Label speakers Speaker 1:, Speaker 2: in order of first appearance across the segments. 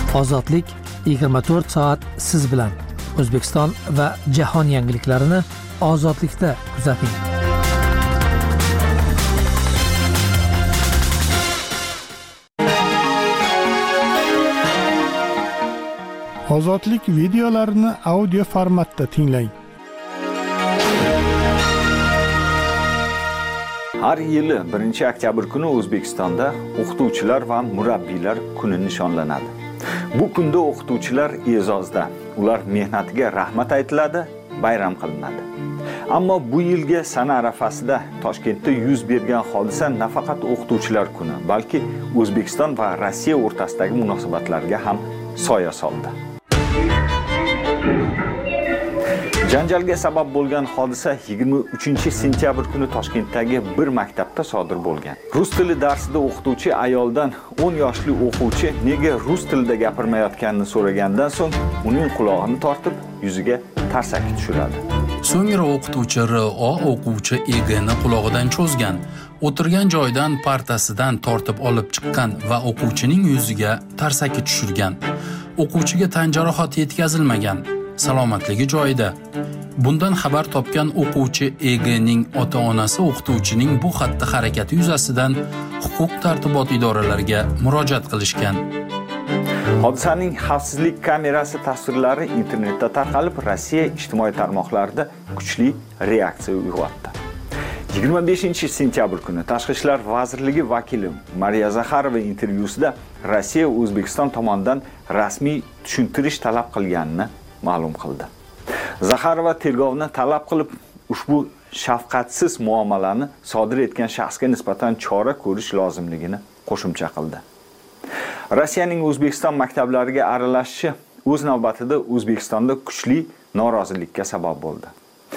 Speaker 1: Ozodlik 24 soat siz bilan. O'zbekiston va jahon yangiliklarini ozodlikda kuzating.
Speaker 2: Ozodlik videolarini audio formatda tinglang.
Speaker 3: Har yili 1-oktyabr kuni O'zbekistonda o'qituvchilar va murabbiylar kuni nishonlanadi. Bu kunda o'qituvchilar e'zozda, ular mehnatiga rahmat aytiladi, bayram qilinadi. Ammo bu yilgi sana arafasida Toshkentda yuz bergan hodisa nafaqat o'qituvchilar kuni, balki O'zbekiston va Rossiya o'rtasidagi munosabatlarga ham soya soldi. Janjalga sabab bo'lgan hodisa 23-sentyabr kuni Toshkentdagi bir maktabda sodir bo'lgan. Rus tili darsida o'qituvchi ayoldan 10 yoshli o'quvchi nega rus tilida gapirmayotganini so'ragandan so'ng uning quloqini tortib, yuziga tarsaki tushiradi.
Speaker 4: So'ngra o'qituvchi R.O. o'quvchi E.G.ni qulog'idan cho'zgan, o'tirgan joydan partasidan tortib olib chiqqan va o'quvchining yuziga tarsaki tushirgan. O'quvchiga tan jarohati yetkazilmagan. Salomatligi joyida. Bundan xabar topgan o'quvchi E.G.ning ota-onasi o'qituvchining bu xatti-harakati yuzasidan huquq-tartibot idoralariga murojaat qilishgan.
Speaker 3: Hodisaning xavfsizlik kamerasi tasvirlari internetda tarqalib, Rossiya ijtimoiy tarmoqlarida kuchli reaksiya uyg'otdi. 25-sentyabr kuni Tashqi ishlar vazirligi vakili Mariya Zakharova intervyusida Rossiya O'zbekiston tomonidan rasmiy tushuntirish talab qilganini ma'lum qildi. Zakharova tergovni talab qilib, ushbu shafqatsiz muomalani sodir etgan shaxsga nisbatan chora ko'rish lozimligini qo'shimcha qildi. Rossiyaning O'zbekiston maktablariga aralashishi o'z navbatida O'zbekistonda kuchli norozilikka sabab bo'ldi.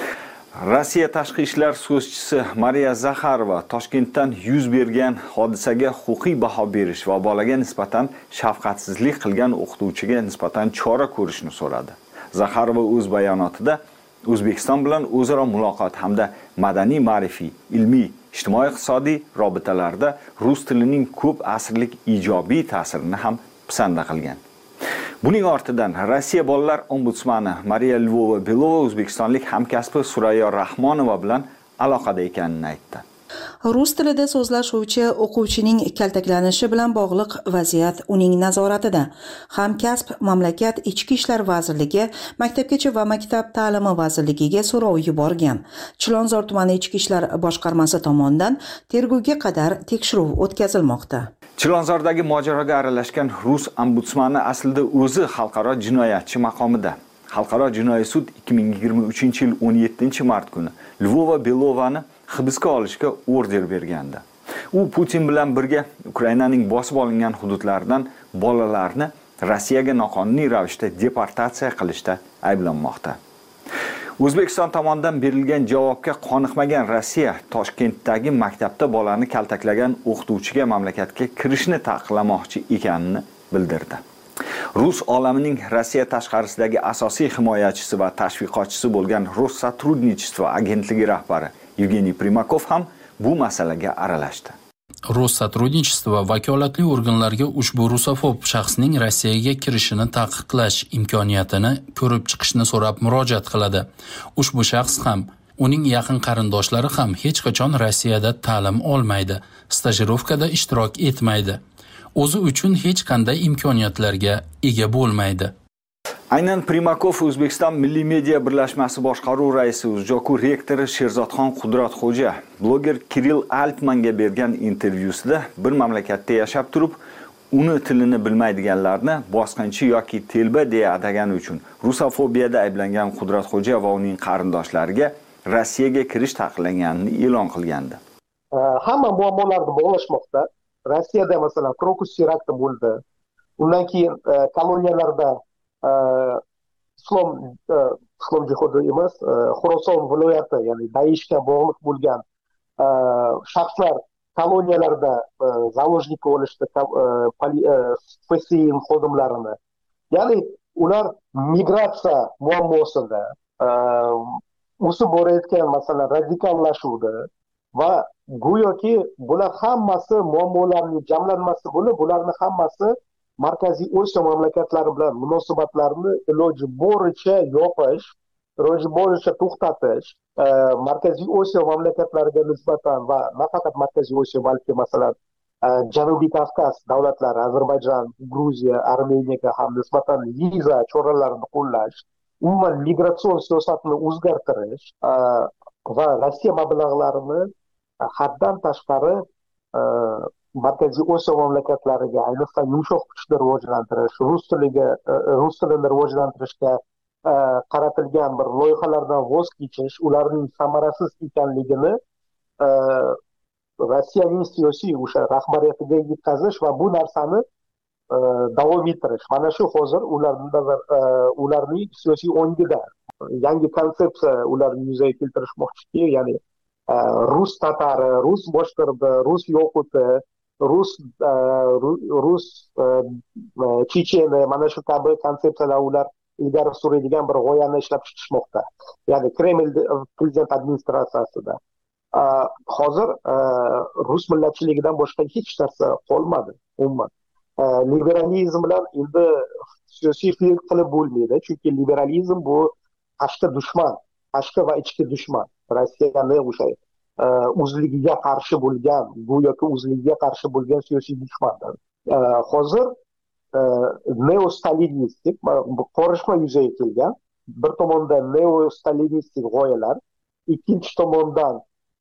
Speaker 3: Rossiya tashqi ishlar so'zchisi Mariya Zakharova Toshkentdan yuz bergan hodisaga huquqiy baho berish va bolaga nisbatan shafqatsizlik qilgan o'qituvchiga nisbatan chora ko'rishni so'radi. Zakharova o'z bayonotida O'zbekiston bilan o'zaro muloqot hamda madaniy, ma'rifiy, ilmiy, ijtimoiy-iqtisodiy robitalarda rus tilining ko'p asrlik ijobiy ta'sirini ham pisanda qilgan. Buning ortidan Rossiya bolalar ombudsmani Mariya Lvova-Belova o'zbekistonlik hamkasbi Surayyo Rahmonova bilan aloqada ekanini aytdi.
Speaker 5: Rus tilida so'zlashuvchi o'quvchining kaltaklanishi bilan bog'liq vaziyat uning nazoratida. Hamkasb mamlakat Ichki ishlar vazirligi, Maktabgacha va maktab ta'limi vazirligiga so'rov yuborgan. Chilonzor tumani Ichki ishlar boshqarmasi tomonidan tergovga qadar tekshiruv o'tkazilmoqda.
Speaker 3: Chilonzordagi mojaroga aralashgan Rus ombudsmani aslida o'zi xalqaro jinoyatchi maqomida. Xalqaro jinoiy sud 2023-yil 17-mart kuni Lvova-Belovani hibsga olishga order bergandi. U Putin bilan birga Ukrainaning bosib olingan hududlaridan bolalarni Rossiyaga noqonuniy ravishda deportatsiya qilishda ayblanmoqda. O'zbekiston tomonidan berilgan javobga qoniqmagan Rossiya Toshkentdagi maktabda bolani kaltaklagan o'qituvchiga mamlakatga kirishni taqiqlamoqchi ekanini bildirdi. Rus olamining Rossiya tashqarisidagi asosiy himoyachisi va tashviqotchisi bo'lgan Rossотрудничество agentligi rahbari Evgeniy Primakov ham bu masalaga aralashdi.
Speaker 4: Rossотрудничество vakolatli organlarga ushbu rusofob shaxsning Rossiyaga kirishini taqiqlash imkoniyatini ko'rib chiqishni so'rab murojaat qiladi. Ushbu shaxs ham, uning yaqin qarindoshlari ham hech qachon Rossiyada ta'lim olmaydi, stajirovkada ishtirok etmaydi. O'zi uchun hech qanday imkoniyatlarga ega bo'lmaydi.
Speaker 3: Aynan Primakov O'zbekiston Milliy media birlashmasi boshqaruv raisi Uzjoku rektori Sherzodxon Qudratxo'ja bloger Kirill Altmanga bergan intervyusida bir mamlakatda yashab turib, uni tilini bilmaydiganlarni bosqinchi yoki telba deya atagani uchun rusofobiyada ayblangan Qudratxo'ja va uning qarindoshlariga Rossiyaga kirish taqiqlanganini e'lon qilgandi.
Speaker 6: Hamma muammolarni bog'lashmoqda. Rossiyada masalan Krokus terakti bo'ldi. Undan keyin koloniyalarda islom jihodi emas, Xorason viloyati, ya'ni Daeshga bog'liq bo'lgan shaxslar koloniyalarda zaложник olishdi, FSIN xodimlarini. Ya'ni ular migratsiya muammosida o'sib borayotgan masalan radikallashuvda va go'yoki bular hammasi muammolarning jamlanmasi bo'lib, bularning hammasi Markaziy Osiyo mamlakatlari bilan munosabatlarni iloji boricha yopish, iloji boricha to'xtatish, Markaziy Osiyo mamlakatlariga nisbatan va nafaqat Markaziy Osiyo, balki masalan Janubiy Kavkaz davlatlari, Ozarbayjon, Gruziya, Armeniyaga ham nisbatan viza choralarini qo'llash, umuman migratsion siyosatni o'zgartirish va Rossiya mablag'larini haddan tashqari Markaziy Osiyo mamlakatlariga, ayniqsa yumshoq kuchni rivojlantirish, rus tilini rivojlantirishga qaratilgan bir loyihalardan voz kechish, ularning samarasiz ekanligini Rossiyaning siyosiy o'sha rahbariyatiga yetkazish va bu narsani davom ettirish. Mana shu hozir ularning siyosiy o'ngida yangi konsepsiya ularni yuzaga keltirishmoqchiki, ya'ni rus tatari, rus boshqirdi, rus yoquti, rus checheni, mana shu kabi konsepsiyalar ular ilgari suradigan bir g'oyani ishlab chiqishmoqda. Ya'ni Kreml prezident administratsiyasida hozir rus millatchiligidan boshqa hech narsa qolmadi umuman. Liberalizm bilan endi siyosiy farq qilib bo'lmaydi, chunki liberalizm bu tashqi dushman, tashqi va ichki dushman. Rossiyani o'sha o'zligiga qarshi bo'lgan, go'yoki o'zligiga qarshi bo'lgan siyosiy dushmandir. Hozir neostalinistik qorishma yuzaga kelgan. Bir tomondan neostalinistik g'oyalar, ikkinchi tomondan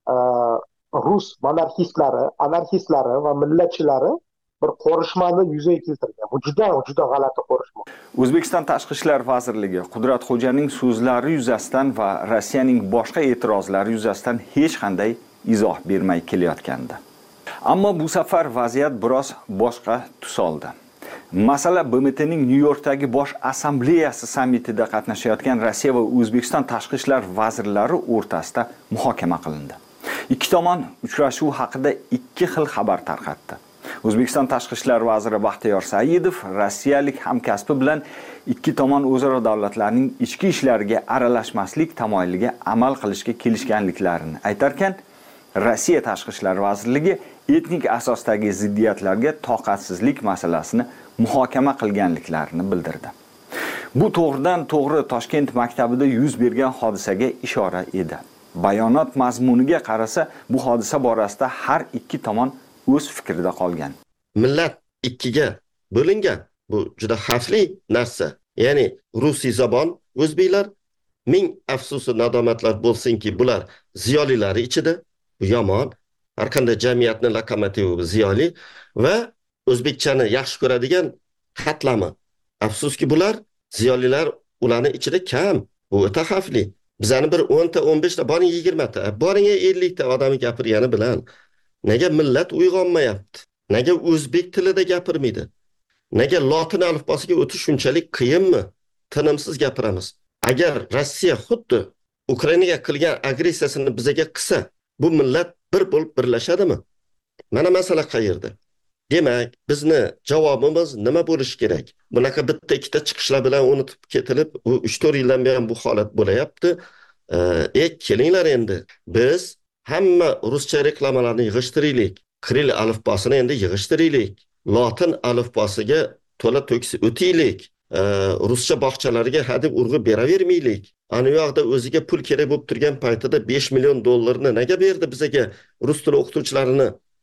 Speaker 6: rus monarxistlari, anarxistlari va millatchilari bir qorishmani yuzaga keltirgan. Bu juda g'alati qorishma.
Speaker 3: O'zbekiston Tashqi ishlar vazirligi Qudratxo'janing so'zlari yuzasidan va Rossiyaning boshqa e'tirozlari yuzasidan hech qanday izoh bermay kelayotgandi. Ammo bu safar vaziyat biroz boshqa tus oldi. Masala BMTning Nyu-Yorkdagi bosh assambleyasi sammitida qatnashayotgan Rossiya va O'zbekiston tashqi ishlar vazirlari o'rtasida muhokama qilindi. Ikki tomon uchrashuv haqida ikki xil xabar tarqatdi. O'zbekiston tashqi ishlar vaziri Baxtiyor Saidov rossiyalik hamkasbi bilan ikki tomon o'zaro davlatlarning ichki ishlariga aralashmaslik tamoyiliga amal qilishga kelishganliklarini aytarkan, Rossiya tashqi ishlar vazirligi etnik asosdagi ziddiyatlarga toqatsizlik masalasini muhokama qilganliklarini bildirdi. Bu to'g'ridan to'g'ri Toshkent maktabida yuz bergan hodisaga ishora edi. Bayonot mazmuniga qarasa, bu hodisa borasida har ikki tomon o'z fikrida qolgan.
Speaker 7: Millat ikkiga bo'lingan. Bu juda xavfli narsa. Ya'ni rusiy zabon o'zbeklar, ming afsusi nadomatlar bo'lsinki, bular ziyolilari ichida, bu yomon. Har qanday jamiyatning lokomotivi ziyoli va o'zbekchani yaxshi ko'radigan qatlami. Afsuski bular ziyolilar ularning ichida kam. Bu o'ta xavfli. Bizani bir 10 ta, 15 ta, boring 20 ta, boring 50 ta odam gapirgani bilan nega millat uyg'onmayapti? Nega o'zbek tilida gapirmaydi? Nega lotin alifbosiga o'tish shunchalik qiyinmi? Tinimsiz gapiramiz. Agar Rossiya xuddi Ukrainaga qilgan agressiyasini bizaga qilsa, bu millat bir bo'lib birlashadimi? Mana masala qayerda? Demak, bizni javobimiz nima bo'lishi kerak? Bunaqa bitta ikkita chiqishlar bilan unutib ketilib, 3-4 yildan beri bu holat bo'layapti. Kelinglar endi. Biz hamma ruscha reklamalarni yig'ishtiraylik. Kiril alifbosini endi yig'ishtiraylik. Lotin alifbosiga to'la to'kis o'taylik. Ruscha bog'chalariga hadeb urg'u beravermaylik. Ana yoqda o'ziga pul kerak bo'lib turgan paytida 5 million dollarni nega berdi bizaga rus tili o'qituvchilarini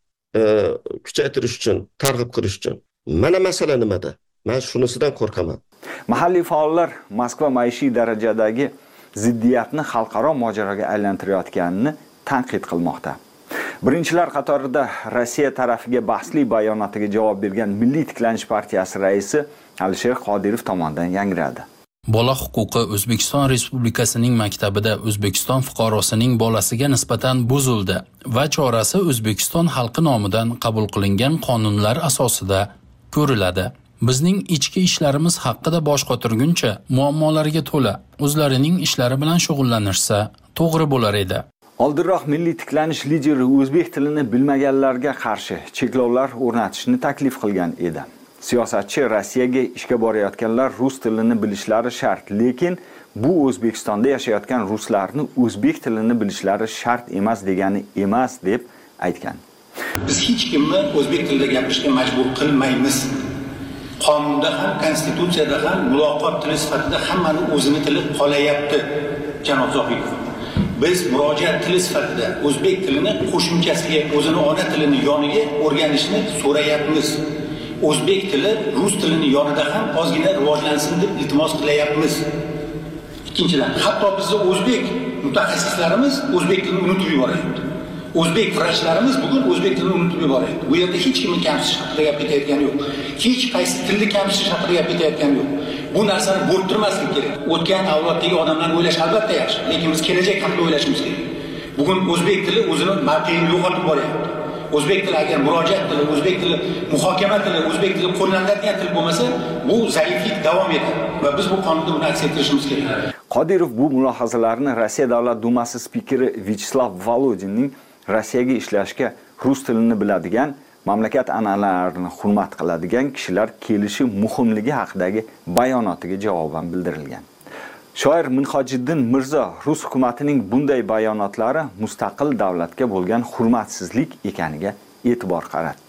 Speaker 7: kuchaytirish uchun, targ'ib qilish uchun? Mana masala nimada? Men shunisidan qo'rqaman.
Speaker 3: Mahalliy faollar Moskva maishiy darajadagi ziddiyatni xalqaro mojaroga aylantirayotganini tanqid qilmoqda. Birinchilar qatorida Rossiya tarafiga bahsli bayonotiga javob bergan Milliy tiklanish partiyasi raisi Alisher Qodirov tomonidan yangradi.
Speaker 4: Bola huquqi O'zbekiston Respublikasining maktabida O'zbekiston fuqarosining bolasiga nisbatan buzildi va chorasi O'zbekiston xalqi nomidan qabul qilingan qonunlar asosida ko'riladi. Bizning ichki ishlarimiz haqida bosh qotirguncha muammolariga to'la o'zlarining ishlari bilan shug'ullanishsa to'g'ri bo'lar edi.
Speaker 3: Oldinroq Milliy tiklanish lideri o'zbek tilini bilmaganlarga qarshi cheklovlar o'rnatishni taklif qilgan edi. Siyosatchi Rossiyaga ishga borayotganlar rus tilini bilishlari shart, lekin bu O'zbekistonda yashayotgan ruslarni o'zbek tilini bilishlari shart emas degani emas deb aytgan.
Speaker 8: Biz hech kimni o'zbek tilida gapirishga majbur qilmaymiz. qonunda ham, konstitutsiyada ham muloqot tili sifatida hammani o'zini tili qolayapti, janob Zohidov. Biz murojaat tili sifatida o'zbek tilini qo'shimchasiga, o'zini ona tilini yoniga o'rganishni so'rayapmiz. O'zbek tili rus tilini yonida ham ozgina rivojlansin deb iltimos qilyapmiz. Ikkinchidan, hatto bizning o'zbek mutaxassislarimiz o'zbek tilini unutib yuboryapti. O'zbek vrachlarimiz bugun o'zbek tilini unutib yuboryapti. Bu yerda hech kimni kamsitish haqida gap ketayotgani yo'q. Hech qaysi tilni kamsitish haqida gap ketayotgani yo'q. Bu narsani bo'rttirmaslik kerak. O'tgan avloddagi odamlar o'ylash albatta yaxshi, lekin biz kelajak haqida o'ylashimiz kerak. Bugun o'zbek tili o'zini mavqeini yo'qotib boryapti. O'zbek tili agar murojaat tili, o'zbek tili muhokama tili, o'zbek tili qo'llaniladigan til bo'lmasa, bu zaiflik davom etadi va biz bu qonunda buni aks ettirishimiz kerak.
Speaker 3: Qodirov bu mulohazalarni Rossiya Davlat Dumasi spikeri Vyacheslav Volodinning Rossiyaga ishlashga rus tilini biladigan, mamlakat an'analarini hurmat qiladigan kishilar kelishi muhimligi haqidagi bayonotiga javoban bildirilgan. Shoir Minhojiddin Mirzo Rus hukumatining bunday bayonotlari mustaqil davlatga bo'lgan hurmatsizlik ekaniga e'tibor qaratdi.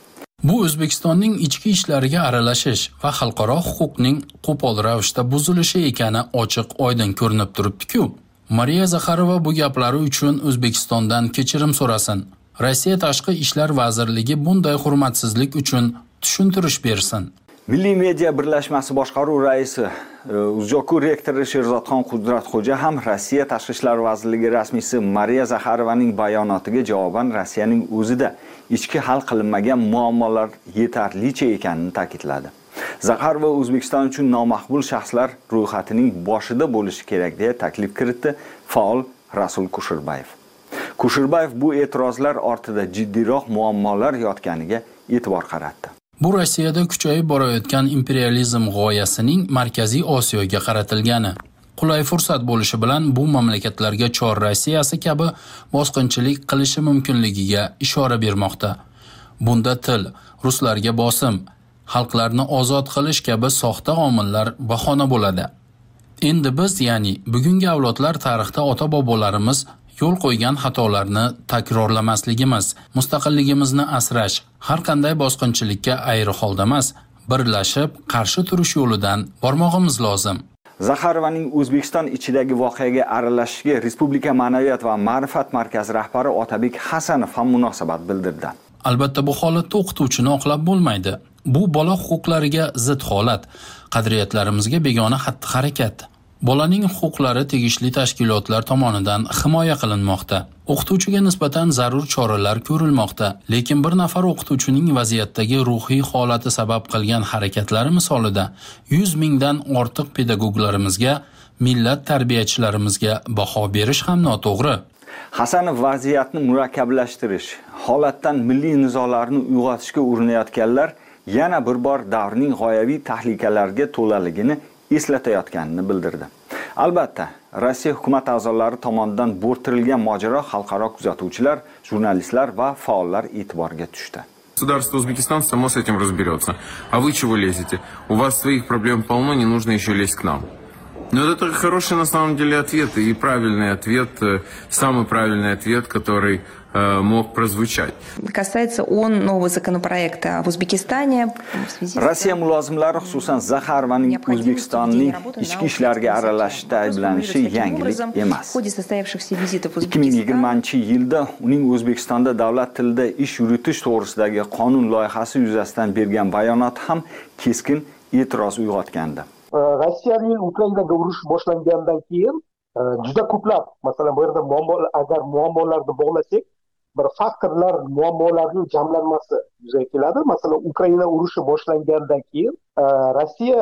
Speaker 4: Bu O'zbekistonning ichki ishlariga aralashish va xalqaro huquqning qo'pol ravishda buzilishi ekani ochiq-oydin ko'rinib turibdi-ku. Mariya Zakharova bu gaplari uchun O'zbekistondan kechirim so'rasin. Rossiya Tashqi ishlar vazirligi bunday hurmatsizlik uchun tushuntirish bersin.
Speaker 3: Milliy media birlashmasi boshqaruv raisi Uzjoku rektori Sherzodxon Qudratxo'ja ham Rossiya Tashqi ishlar vazirligi rasmiysi Mariya Zakharovaning bayonotiga javoban Rossiyaning o'zida ichki hal qilinmagan muammolar yetarlicha ekanini ta'kidladi. Zakharova O'zbekiston uchun nomaqbul shaxslar ro'yxatining boshida bo'lishi kerak deya taklif kiritdi faol Rasul Kushirbayev. Kushirbayev bu e'tirozlar ortida jiddiyroq muammolar yotganiga e'tibor qaratdi.
Speaker 4: Bu Rossiyada kuchayib borayotgan imperializm g'oyasining Markaziy Osiyoga qaratilgani. Qulay fursat bo'lishi bilan bu mamlakatlarga Chor Rossiyasi kabi bosqinchilik qilishi mumkinligiga ishora bermoqda. Bunda til, ruslarga bosim, xalqlarni ozod qilish kabi soxta omillar bahona bo'ladi. Endi biz, ya'ni bugungi avlodlar tarixda ota-bobolarimiz yo'l qo'ygan xatolarni takrorlamasligimiz, mustaqilligimizni asrash, har qanday bosqinchilikka ayri holda emas, birlashib qarshi turish yo'lidan bormog'imiz lozim.
Speaker 3: Zakharovaning O'zbekiston ichidagi voqeaga aralashishiga Respublika Ma'naviyat va Ma'rifat markazi rahbari Otabek Hasanov ham munosabat bildirdi.
Speaker 4: Albatta bu holatda o'qituvchini oqlab bo'lmaydi. Bu bola huquqlariga zid holat, qadriyatlarimizga begona xatti-harakat. Bolaning huquqlari tegishli tashkilotlar tomonidan himoya qilinmoqda. O'qituvchiga nisbatan zarur choralar ko'rilmoqda, lekin bir nafar o'qituvchining vaziyatdagi ruhiy holati sabab qilgan harakatlari misolida 100 mingdan ortiq pedagoglarimizga, millat tarbiyachilarimizga baho berish ham noto'g'ri.
Speaker 3: Hasanov vaziyatni murakkablashtirish, holatdan milliy nizolarni uyg'otishga urinayotganlar yana bir bor davrning g'oyaviy tahlikalarga to'laligini eslatayotganini bildirdi. Albatta, Rossiya hukumat a'zolari tomonidan bo'rttirilgan mojaro xalqaro kuzatuvchilar, jurnalistlar va faollar e'tiboriga tushdi.
Speaker 9: Государство Узбекистан само с этим разберется. А вы чего лезете? У вас своих проблем полно, не нужно еще лезть к нам. Но это хороший на самом деле ответ и правильный ответ, самый правильный ответ, который мог прозвучать.
Speaker 10: Касается он нового законопроекта в Узбекистане в связи с...
Speaker 3: Rossiya mulozimlari xususan Zakharovaning O'zbekistonning ichki ishlarga aralashishda ayblanishi yangilik emas.
Speaker 10: В ходе состоявшихся визитов в
Speaker 3: 2020-yilda uning O'zbekistonda davlat tilida ish yuritish to'g'risidagi qonun loyihasi yuzasidan bergan bayonoti ham keskin e'tiroz uyg'otgandi.
Speaker 6: Rossiyaning Ukrainaga urush boshlangandan keyin juda ko'plab, masalan, bu yerda agar muammolarni bog'lasak, bir faktorlar, muammolarning jamlanmasi yuzaga keladi. Masalan, Ukraina urushi boshlangandan keyin Rossiya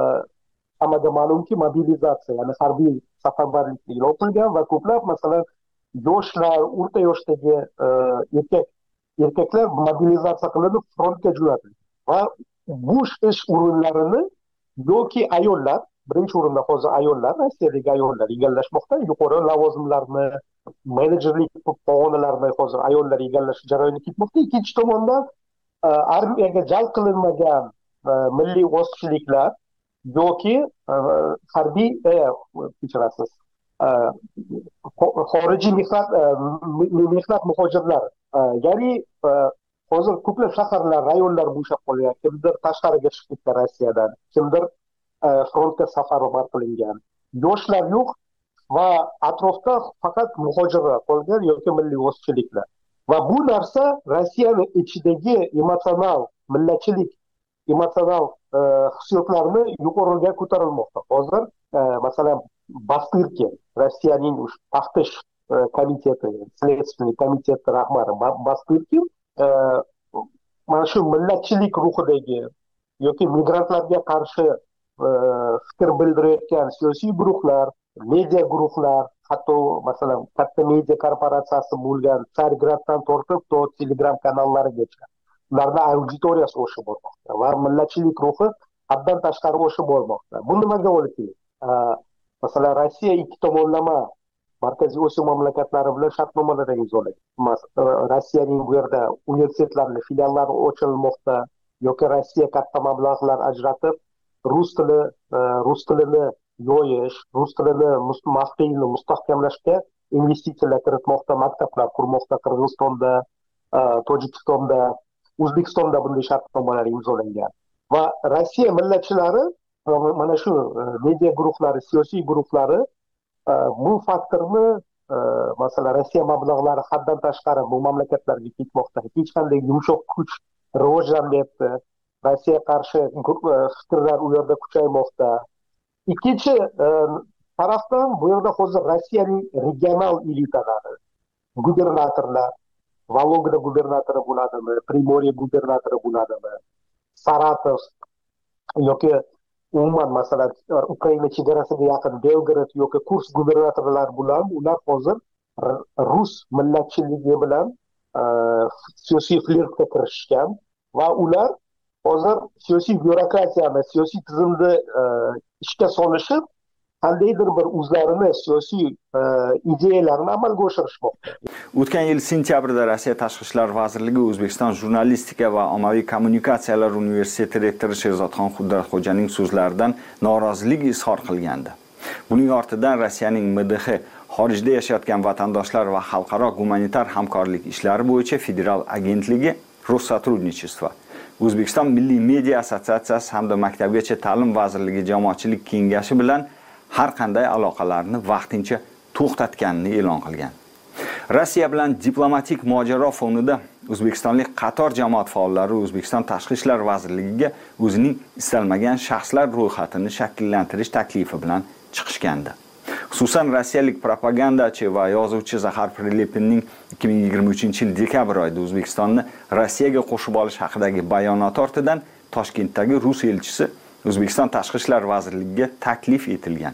Speaker 6: hammaga ma'lumki mobilizatsiya, ya'ni harbiy safarbarlikni e'lon qilgan va ko'plab, masalan, yoshlar, o'rta yoshdagi erkaklar mobilizatsiya qilinib frontga jo'natildi. Va bu ish o'rinlarini yoki ayollar, birinchi o'rinda hozir ayollar, Rossiyadagi ayollar egallashmoqda, yuqori lavozimlarni, menejerlik pog'onalarini hozir ayollar egallash jarayoni ketmoqda. Ikkinchi tomondan armiyaga jalb qilinmagan milliy o'zchiliklar yoki harbiy, kechirasiz, xorijiy mehnat muhojirlar, ya'ni hozir ko'plab shaharlar, rayonlar bo'shab qolyapti. Kimdir tashqariga chiqib ketdi Rossiyadan, kimdir frontga safar qilingan. Yoshlar yo'q va atrofda faqat muhojirlar qolgan yoki milliy o'zchiliklar. Va bu narsa Rossiyaning ichidagi emotsional millatchilik, emotsional hissiyotlarni yuqoriga ko'tarilmoqda. Hozir masalan Baskirkin, Rossiyaning taftish komiteti, следственный komitet rahbari Baskirkin mana shu millatchilik ruhidagi yoki migrantlarga qarshi fikr bildirayotgan siyosiy guruhlar, media guruhlar, hatto masalan katta media korporatsiyasi bo'lgan Tsargraddan tortib to Telegram kanallarigacha ularning auditoriyasi o'sib bormoqda va millatchilik ruhi haddan tashqari o'sib bormoqda. Bu nimaga olib keladi? Masalan, Rossiya ikki tomonlama Markaziy Osiyo mamlakatlari bilan shartnomalar imzolagan. Rossiyaning bu yerda universitetlarning filiallari ochilmoqda yoki Rossiya katta mablag'lar ajratib rus tilini yoyish, rus tilini mavqeini mustahkamlashga investitsiyalar kiritmoqda, maktablar qurmoqda. Qirg'izistonda, Tojikistonda, O'zbekistonda bunday shartnomalar imzolangan. Va Rossiya millatchilari mana shu media guruhlari, siyosiy guruhlari bu faktorni masalan Rossiya mablag'lari haddan tashqari bu mamlakatlarga ketmoqda. Hech qanday yumshoq kuch rivojlanmayapti. Rossiya qarshi fikrlar u yerda kuchaymoqda. Ikkinchi tarafdan bu yerda hozir Rossiyaning regional elitalari, gubernatorlar, Vologda gubernatori bo'ladimi, Primorye gubernatori bo'ladimi, Saratov yoki umuman masalan Ukraina chegarasiga yaqin Belgrad yoki Kursk gubernatorlari bilan ular hozir rus millatchiligi bilan siyosiy flirtga kirishgan va ular hozir siyosiy byurokratiyani, siyosiy tizimni ishga solishib, qandaydir bir o'zlarini siyosiy ideyalarini amalga oshirishmoqda.
Speaker 3: O'tgan yil sentyabrda Rossiya Tashqi ishlar vazirligi O'zbekiston Jurnalistika va ommaviy kommunikatsiyalar universiteti rektori Sherzodxon Qudratxo'janing so'zlaridan norozilik izhor qilgandi. Buning ortidan Rossiyaning MDH xorijda yashayotgan vatandoshlar va xalqaro gumanitar hamkorlik ishlari bo'yicha federal agentligi Rossотрудничество, O'zbekiston Milliy media assotsiatsiyasi hamda Maktabgacha ta'lim vazirligi jamoatchilik kengashi bilan har qanday aloqalarni vaqtincha to'xtatganini e'lon qilgan. Rossiya bilan diplomatik mojaro fonida o'zbekistonlik qator jamoat faollari O'zbekiston Tashqi ishlar vazirligiga o'zining istalmagan shaxslar ro'yxatini shakllantirish taklifi bilan chiqishgandi. Xususan rossiyalik propagandachi va yozuvchi Zaxar Prilepinning 2023-yil dekabr oyida O'zbekistonni Rossiyaga qo'shib olish haqidagi bayonoti ortidan Toshkentdagi rus elchisi O'zbekiston Tashqi ishlar vazirligiga taklif etilgan.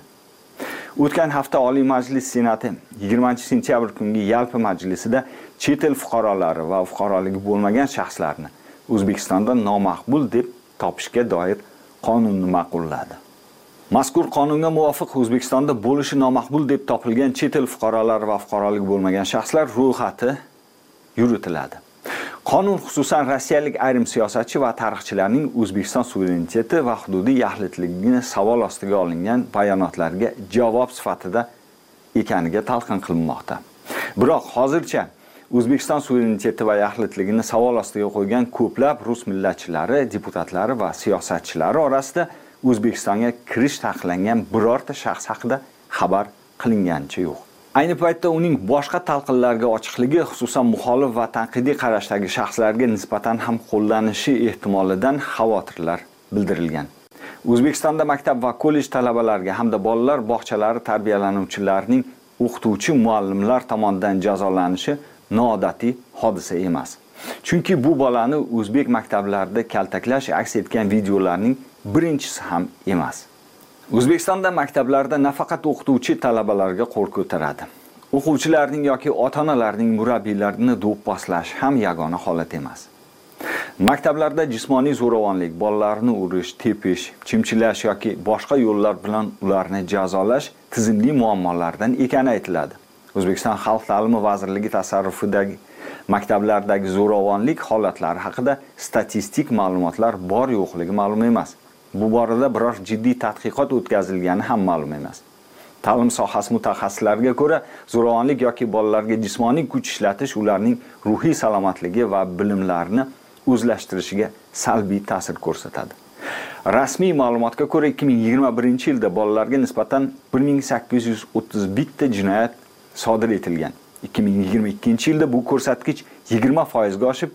Speaker 3: O'tgan hafta Oliy Majlis Senati 20-sentyabr kungi yalpi majlisida chet el fuqarolari va fuqaroligi bo'lmagan shaxslarni O'zbekistonda nomaqbul deb topishga doir qonunni ma'qulladi. Mazkur qonunga muvofiq O'zbekistonda bo'lishi nomaqbul deb topilgan chet el fuqarolari va fuqaroligi bo'lmagan shaxslar ro'yxati yuritiladi. Qonun xususan rossiyalik ayrim siyosatchi va tarixchilarning O'zbekiston suvereniteti va hududiy yaxlitligini savol ostiga olingan bayonotlarga javob sifatida ekaniga talqin qilinmoqda. Biroq hozircha O'zbekiston suvereniteti va yaxlitligini savol ostiga qo'ygan ko'plab rus millatchilari, deputatlari va siyosatchilari orasida O'zbekistonga kirish taqiqlangan birorta shaxs haqida xabar qilinganicha yo'q. Ayni paytda uning boshqa talqinlarga ochiqligi, xususan muxolif va tanqidiy qarashdagi shaxslarga nisbatan ham qo'llanishi ehtimolidan xavotirlar bildirilgan. O'zbekistonda maktab va kollej talabalariga hamda bolalar bog'chalari tarbiyalanuvchilarining o'qituvchi muallimlar tomonidan jazolanishi noodatiy hodisa emas. Chunki bu bolani o'zbek maktablarida kaltaklash aks etgan videolarning birinchisi ham emas. O'zbekistonda maktablarda nafaqat o'qituvchi talabalarga qo'l ko'taradi. O'quvchilarning yoki ota-onalarning murabbiylarini do'pposlash ham yagona holat emas. Maktablarda jismoniy zo'ravonlik, bolalarni urish, tepish, chimchilash yoki boshqa yo'llar bilan ularni jazolash tizimli muammolardan ekani aytiladi. O'zbekiston Xalq ta'limi vazirligi tasarrufidagi maktablardagi zo'ravonlik holatlari haqida statistik ma'lumotlar bor yo'qligi ma'lum emas. Bu borada biror jiddiy tadqiqot o'tkazilgani ham ma'lum emas. Ta'lim sohasi mutaxassislariga ko'ra, zo'ravonlik yoki bolalarga jismoniy kuch ishlatish ularning ruhiy salomatligi va bilimlarini o'zlashtirishiga salbiy ta'sir ko'rsatadi. Rasmiy ma'lumotga ko'ra 2021-yilda bolalarga nisbatan 1831 ta jinoyat sodir etilgan. 2022-yilda bu ko'rsatkich 20% ga oshib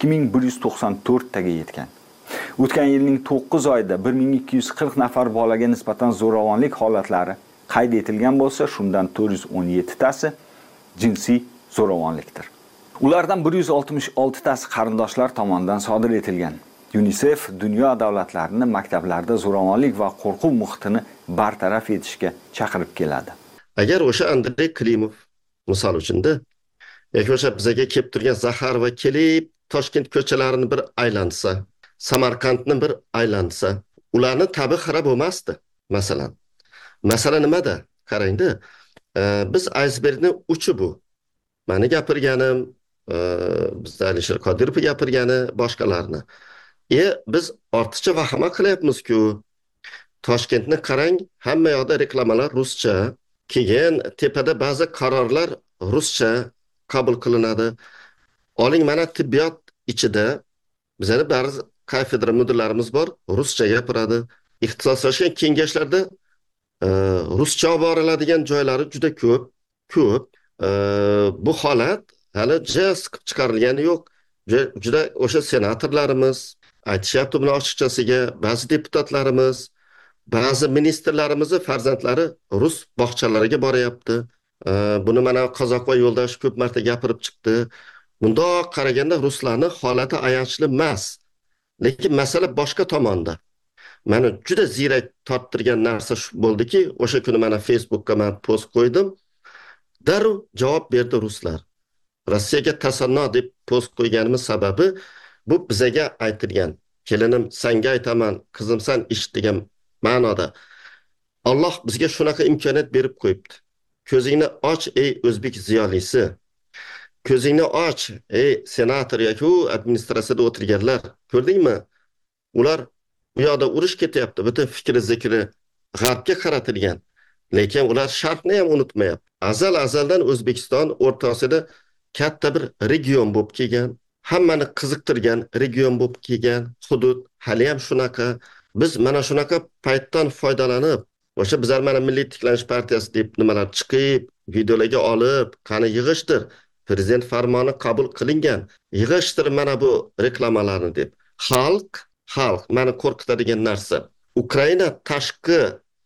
Speaker 3: 2194 taga yetgan. O'tgan yilning 9 oyida 1240 nafar bolaga nisbatan zo'ravonlik holatlari qayd etilgan bo'lsa, shundan 417 tasi jinsiy zo'ravonlikdir. Ulardan 166 tasi qarindoshlar tomonidan sodir etilgan. UNICEF dunyo davlatlarini maktablarda zo'ravonlik va qo'rquv muhitini bartaraf etishga chaqirib keladi.
Speaker 7: Agar o'sha Andrey Klimov misol uchunda yoki o'sha bizaga kelib turgan Zaxarova kelib Toshkent ko'chalarini bir aylansa, Samarqandni bir aylansa, ularni tabi xira bo'lmasdi. Masalan, masala nimada? Qarangda, biz aysbergning uchi bu. Meni gapirganim, bizda Alisher Qodirov gapirgani, boshqalarni. Biz ortiqcha vahima qilyapmiz-ku. Toshkentni qarang, hamma yoqda reklamalar ruscha, keyin tepada ba'zi qarorlar ruscha qabul qilinadi. Oling, mana tibbiyot ichida bizlar ba'zi kafedra mudirlarimiz bor, ruscha gapiradi. Ixtisoslashgan kengashlarda ruscha olib boriladigan joylari juda ko'p. Bu holat hali chiqib chiqarilgani yo'q. Juda o'sha senatorlarimiz aytishyapti buni ochiqchasiga, ba'zi deputatlarimiz, ba'zi ministrlarimizni farzandlari rus bog'chalariga boryapti. Buni mana Qozoqboy yo'ldosh ko'p marta gapirib chiqdi. Bundoq qaraganda ruslarning holati ayanchli emas. Lekin masala boshqa tomonda. Meni juda ziyrak torttirgan narsa shu bo'ldiki, o'sha kuni mana Facebookka men post qo'ydim. Darrov javob berdi ruslar. Rossiyaga tasanno deb post qo'yganimiz sababi bu bizaga aytilgan. Kelinim, senga aytaman, qizim sen eshit degan ma'noda. Alloh bizga shunaqa imkoniyat berib qo'yibdi. Ko'zingni och ey o'zbek ziyolisi. Ko'zingni och ey senator yoki administratsiyada o'tirganlar. Ko'rdingmi? Ular bu yoqda urush ketyapti. Butun fikri zikri g'arbga qaratilgan. Lekin ular sharqni ham unutmayapti. Azaldan O'zbekiston O'rta Osiyoda katta bir region bo'lib kelgan, hammani qiziqtirgan region bo'lib kelgan, hudud hali ham shunaqa. Biz mana shunaqa paytdan foydalanib, o'sha bizlar mana Milliy tiklanish partiyasi deb nimalar chiqib, videolarga olib, qani yig'ishtir, prezident farmoni qabul qilingan, yig'ishtir mana bu reklamalarni deb. Xalq meni qo'rqitadigan narsa. Ukraina tashqi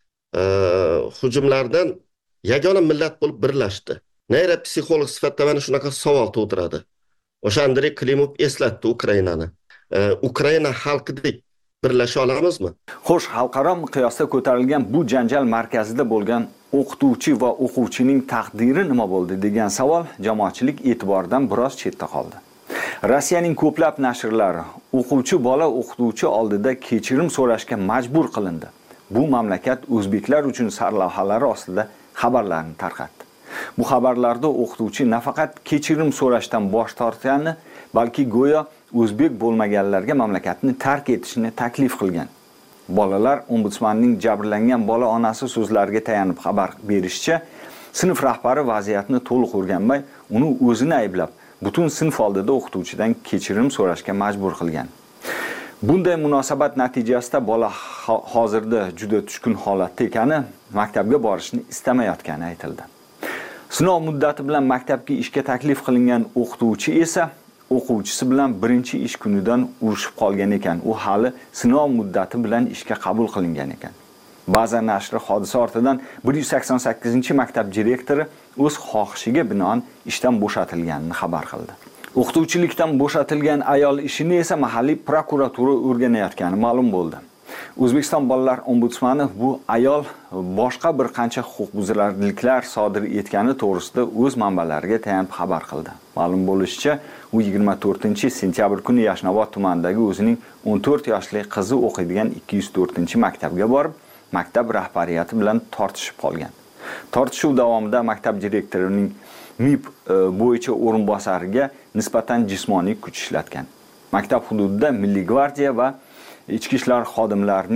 Speaker 7: hujumlardan yagona millat bo'lib birlashdi. Neyropsixolog sifatida mana shunaqa savol tug'diradi. O'sha Andrey Klimov eslatdi Ukrainani. Ukraina xalqidek birlasha olamizmi?
Speaker 3: Xo'sh, xalqaro miqyosda ko'tarilgan bu janjal markazida bo'lgan o'qituvchi va o'quvchining taqdiri nima bo'ldi degan savol jamoatchilik e'tiboridan biroz chetda qoldi. Rossiyaning ko'plab nashrlari o'quvchi bola o'qituvchi oldida kechirim so'rashga majbur qilindi. Bu mamlakat o'zbeklar uchun sarlavhalari ostida xabarlarni tarqatdi. Bu xabarlarda o'qituvchi nafaqat kechirim so'rashdan bosh tortgani, balki go'yo o'zbek bo'lmaganlarga mamlakatni tark etishni taklif qilgan. Bolalar ombudsmanning jabrlangan bola onasi so'zlariga tayanib xabar berishicha, sinf rahbari vaziyatni to'liq o'rganmay, uni o'zini ayblab, butun sinf oldida o'qituvchidan kechirim so'rashga majbur qilgan. Bunday munosabat natijasida bola hozirda juda tushkun holatda ekani, maktabga borishni istamayotgani aytildi. Sinov muddati bilan maktabga ishga taklif qilingan o'qituvchi esa o'quvchisi bilan birinchi ish kunidan urushib qolgan ekan. U hali sinov muddati bilan ishga qabul qilingan ekan. Ba'zi nashri hodisa ortidan 188-maktab direktori o'z xohishiga binoan ishdan bo'shatilganini xabar qildi. O'qituvchilikdan bo'shatilgan ayol ishini esa mahalliy prokuratura o'rganayotgani ma'lum bo'ldi. O'zbekiston bolalar ombudsmani bu ayol boshqa bir qancha huquqbuzarliklar sodir etgani to'g'risida o'z manbalariga tayanib xabar qildi. Ma'lum bo'lishicha, u 24-sentyabr kuni Yashnobod tumanidagi o'zining 14 yoshli qizi o'qiydigan 204-maktabga borib, maktab rahbariyati bilan tortishib qolgan. Tortishuv davomida maktab direktorining MIP bo'yicha o'rinbosariga nisbatan jismoniy kuch ishlatgan. Maktab hududida Milliy gvardiya va ichki ishlar xodimlarining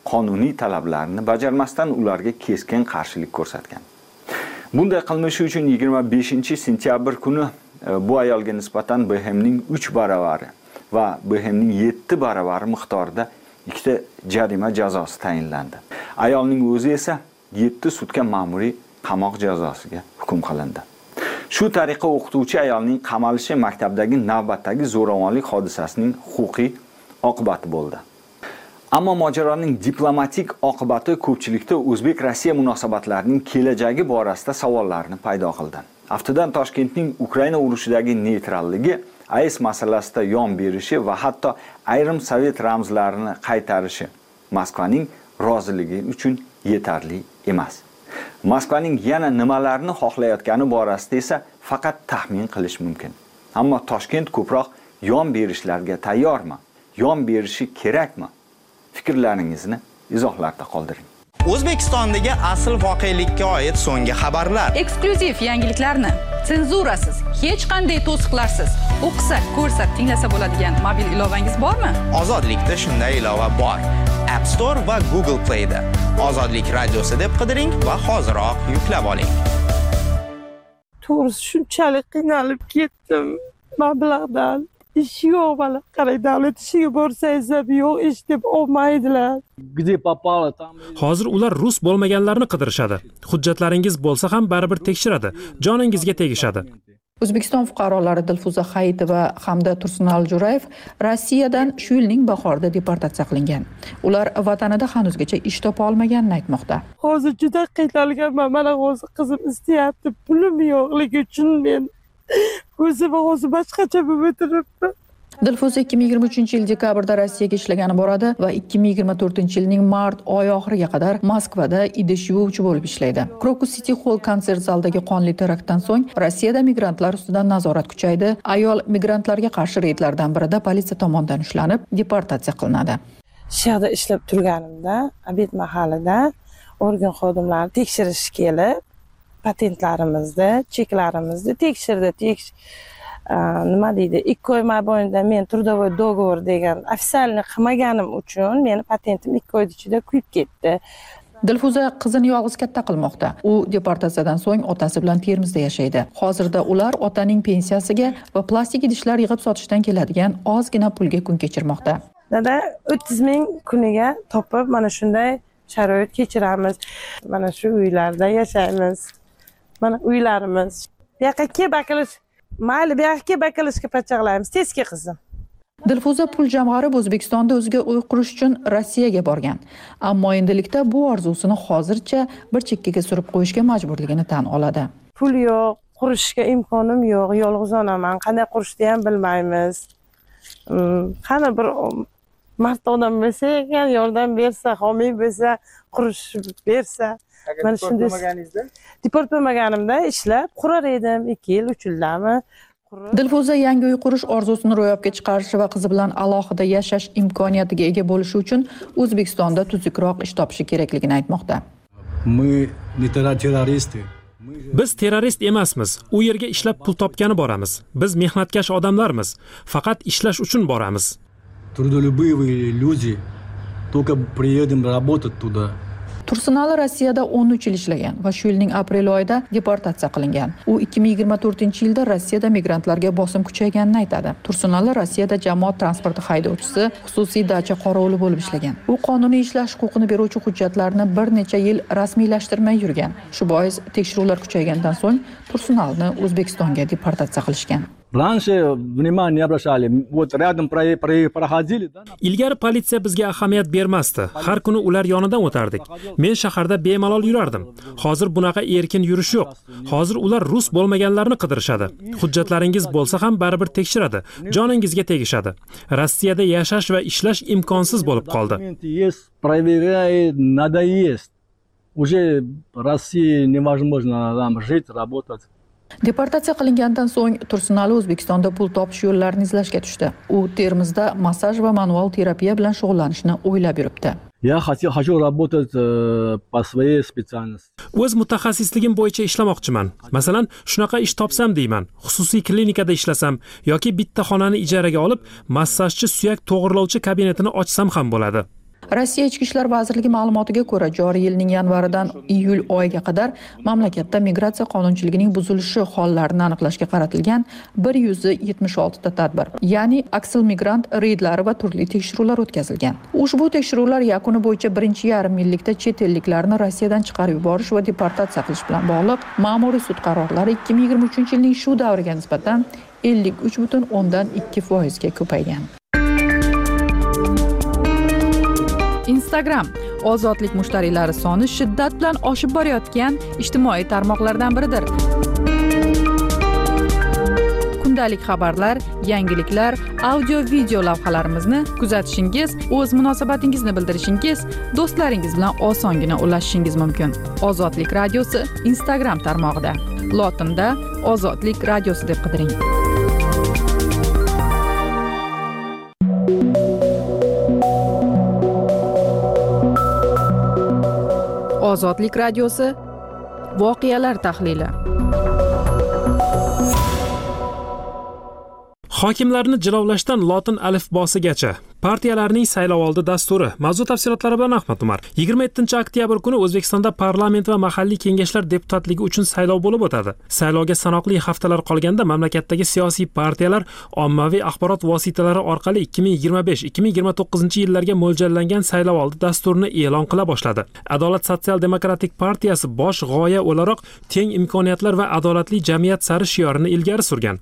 Speaker 3: qonuniy talablarni bajarmasdan ularga keskin qarshilik ko'rsatgan. Bunday qilmishi uchun 25-sentyabr kuni bu ayolga nisbatan BHMning 3 baravari va BHMning 7 baravari miqdorida ikkita jarima jazosi tayinlandi. Ayolning o'zi esa 7 sutka ma'muriy qamoq jazosiga hukm qilindi. Shu tariqa o'qituvchi ayolning qamalishi maktabdagi navbatdagi zo'ravonlik hodisasining huquqiy oqibati bo'ldi. Ammo mojaroning diplomatik oqibati ko'pchilikda O'zbek-Rossiya munosabatlarining kelajagi borasida savollarni paydo qildi. Aftidan Toshkentning Ukraina urushidagi neytralligi, AES masalasida yon berishi va hatto ayrim sovet ramzlarini qaytarishi Moskvaning roziligi uchun yetarli emas. Moskvaning yana nimalarni xohlayotgani borasida esa faqat taxmin qilish mumkin. Ammo Toshkent ko'proq yon berishlarga tayyormi? Yon berishi kerakmi? Fikrlaringizni izohlarda qoldiring.
Speaker 11: O'zbekistondagi asl voqelikka oid so'nggi xabarlar.
Speaker 12: Eksklyuziv yangiliklarni senzurasiz, hech qanday to'siqlarsiz o'qisa, ko'rsa, tinglasa bo'ladigan mobil ilovangiz bormi?
Speaker 11: Ozodlikda shunday ilova bor. App Store va Google Play'da. Ozodlik radiosi deb qidiring va hoziroq yuklab oling.
Speaker 13: To'g'risi shunchalik qiynalib ketdim mablag'dan. Ish yo'q bala. Qarang, davlat ishiga borsangiz ham yo'q, ish deb olmaydilar.
Speaker 14: Hozir ular rus bo'lmaganlarni qidirishadi. Hujjatlaringiz bo'lsa ham baribir tekshiradi. Joningizga tegishadi.
Speaker 15: O'zbekiston fuqarolari Dilfuza Hayitova hamda Tursunal Jo'rayev Rossiyadan shu yilning bahorida deportatsiya qilingan. Ular vatanida hanuzgacha ish topa olmaganini aytmoqda.
Speaker 13: Hozir juda qiynalganman. Mana hozir qizim istayapti. Pulim yo'qligi uchun men o'zim hozir boshqacha bo'lib o'tiribman.
Speaker 15: Dilfuza 2023 yil dekabrda Rossiyaga ishlagani boradi va 2024 yilning mart oyi oxiriga qadar Moskvada idish yuvuvchi bo'lib ishlaydi. Crocus City Hall konsert zalidagi qonli teraktdan so'ng Rossiyada migrantlar ustidan nazorat kuchaydi. Ayol migrantlarga qarshi reydlardan birida politsiya tomonidan ushlanib, deportatsiya qilinadi.
Speaker 13: Shu yerda ishlab turganimda, obed mahalida organ xodimlari tekshirish kelib, patentlarimizni, cheklarimizni tekshirdi. Nima deydi? 2 oy mobaynida men трудовой договор degan ofitsialni qilmaganim uchun meni patentim 2 oy ichida kuyib ketdi.
Speaker 15: Dilfuza qizini yolg'iz katta qilmoqda. U deportatsiyadan so'ng otasi bilan Termizda yashaydi. Hozirda ular otaning pensiyasiga va plastik idishlar yig'ib sotishdan keladigan ozgina pulga kun kechirmoqda.
Speaker 13: Dada 30 ming kuniga topib mana shunday sharoit kechiramiz. Mana shu uylarda yashaymiz. Mana uylarimiz. Bu yoqqa kelib bakilish, mayli bu yoqqa kelib bakilishga pachaqlaymiz. Tezki qizim.
Speaker 15: Dilfuza pul jamg'arib O'zbekistonda o'ziga uy qurish uchun Rossiyaga borgan. Ammo endilikda bu orzusini hozircha bir chekkaga surib qo'yishga majburligini tan oladi.
Speaker 13: Pul yo'q, qurishga imkonim yo'q, yolg'iz onaman. Qanday qurishni ham bilmaymiz. Qani bir marta odam bo'lsa ekan, yordam bersa, homiy bo'lsa, qurish bersa. Mana shunday deport bo'lmaganimda ishlab qurar edim 2 yil, 3 yildami.
Speaker 15: Dilfuza yangi uy qurish orzusini ro'yobga chiqarishi va qizi bilan alohida yashash imkoniyatiga ega bo'lishi uchun O'zbekistonda tuzukroq ish topishi kerakligini aytmoqda.
Speaker 14: Biz terrorist emasmiz. U yerga ishlab pul topgani boramiz. Biz mehnatkash odamlarmiz. Faqat ishlash uchun boramiz.
Speaker 16: Трудолюбивые люди, только приедем работать туда.
Speaker 15: Tursunali Rossiyada 13 yil ishlagan va shu yilning aprel oyida deportatsiya qilingan. U 2024-yilda Rossiyada migrantlarga bosim kuchayganini aytadi. Tursunali Rossiyada jamoat transporti haydovchisi, xususiy dacha qorovuli bo'lib ishlagan. U qonuniy ishlash huquqini beruvchi hujjatlarni bir necha yil rasmiylashtirmay yurgan. Shu bois tekshiruvlar kuchaygandan so'ng Tursunalni O'zbekistonga deportatsiya qilishgan.
Speaker 16: Раньше внимание обращали, вот рядом проходили.
Speaker 14: Ilgari politsiya bizga ahamiyat bermasdi. Har kuni ular yonidan o'tardik. Men shaharda bemalol yurardim. Hozir bunaqa erkin yurish yo'q. Hozir ular rus bo'lmaganlarni qidirishadi. Hujjatlaringiz bo'lsa ham baribir tekshiradi. Joningizga tegishadi. Rossiyada yashash va ishlash imkonsiz bo'lib qoldi.
Speaker 16: Проверяет, надоест. Уже в России невозможно там жить, работать.
Speaker 15: Deportatsiya qilingandan so'ng Tursunali O'zbekistonda pul topish yo'llarini izlashga tushdi. U Termizda massaj va manual terapiya bilan shug'ullanishni o'ylab yuribdi.
Speaker 16: Я хочу работать по своей специальности.
Speaker 14: O'z mutaxassisligim bo'yicha ishlamoqchiman. Masalan, shunaqa ish topsam deyman. Xususiy klinikada ishlasam yoki bitta xonani ijaraga olib, massajchi suyak to'g'irlovchi kabinetini ochsam ham bo'ladi.
Speaker 15: Rossiya Ichki ishlar vazirligi ma'lumotiga ko'ra, joriy yilning yanvaridan iyul oyiga qadar mamlakatda migratsiya qonunchiligining buzilishi hollarini aniqlashga qaratilgan 176 ta tadbir, ya'ni aksil migrant reydlari va turli tekshiruvlar o'tkazilgan. Ushbu tekshiruvlar yakuni bo'yicha 1,5 yillikda chet elliklarni Rossiyadan chiqarib yuborish va deportatsiya qilish bilan bog'liq ma'muriy sud qarorlari 2023-yilning shu davriga nisbatan 53,2% ga ko'paygan. Instagram ozodlik mushtariylari soni shiddat bilan oshib borayotgan ijtimoiy tarmoqlardan biridir. Kundalik xabarlar, yangiliklar, audio-video lavhalarimizni kuzatishingiz, o'z munosabatingizni bildirishingiz, do'stlaringiz bilan osongina ulashishingiz mumkin. Ozodlik radiosi Instagram tarmog'ida. Lotinda Ozodlik radiosi deb qidiring. Ozodlik radiosi voqealar tahlili.
Speaker 14: Hokimlarni jilovlashdan lotin alifbosigacha partiyalarning saylovoldi dasturi. Mavzu tafsilotlari bilan Ahmad Umar. 27-oktyabr kuni O'zbekistonda parlament va mahalliy kengashlar deputatligi uchun saylov bo'lib o'tadi. Saylovga sanoqli haftalar qolganda mamlakatdagi siyosiy partiyalar ommaviy axborot vositalari orqali 2025-2029 yillarga mo'ljallangan saylovoldi dasturini e'lon qila boshladi. Adolat sotsial-demokratik partiyasi bosh g'oya o'laroq teng imkoniyatlar va adolatli jamiyat sari shiorini ilgari surgan.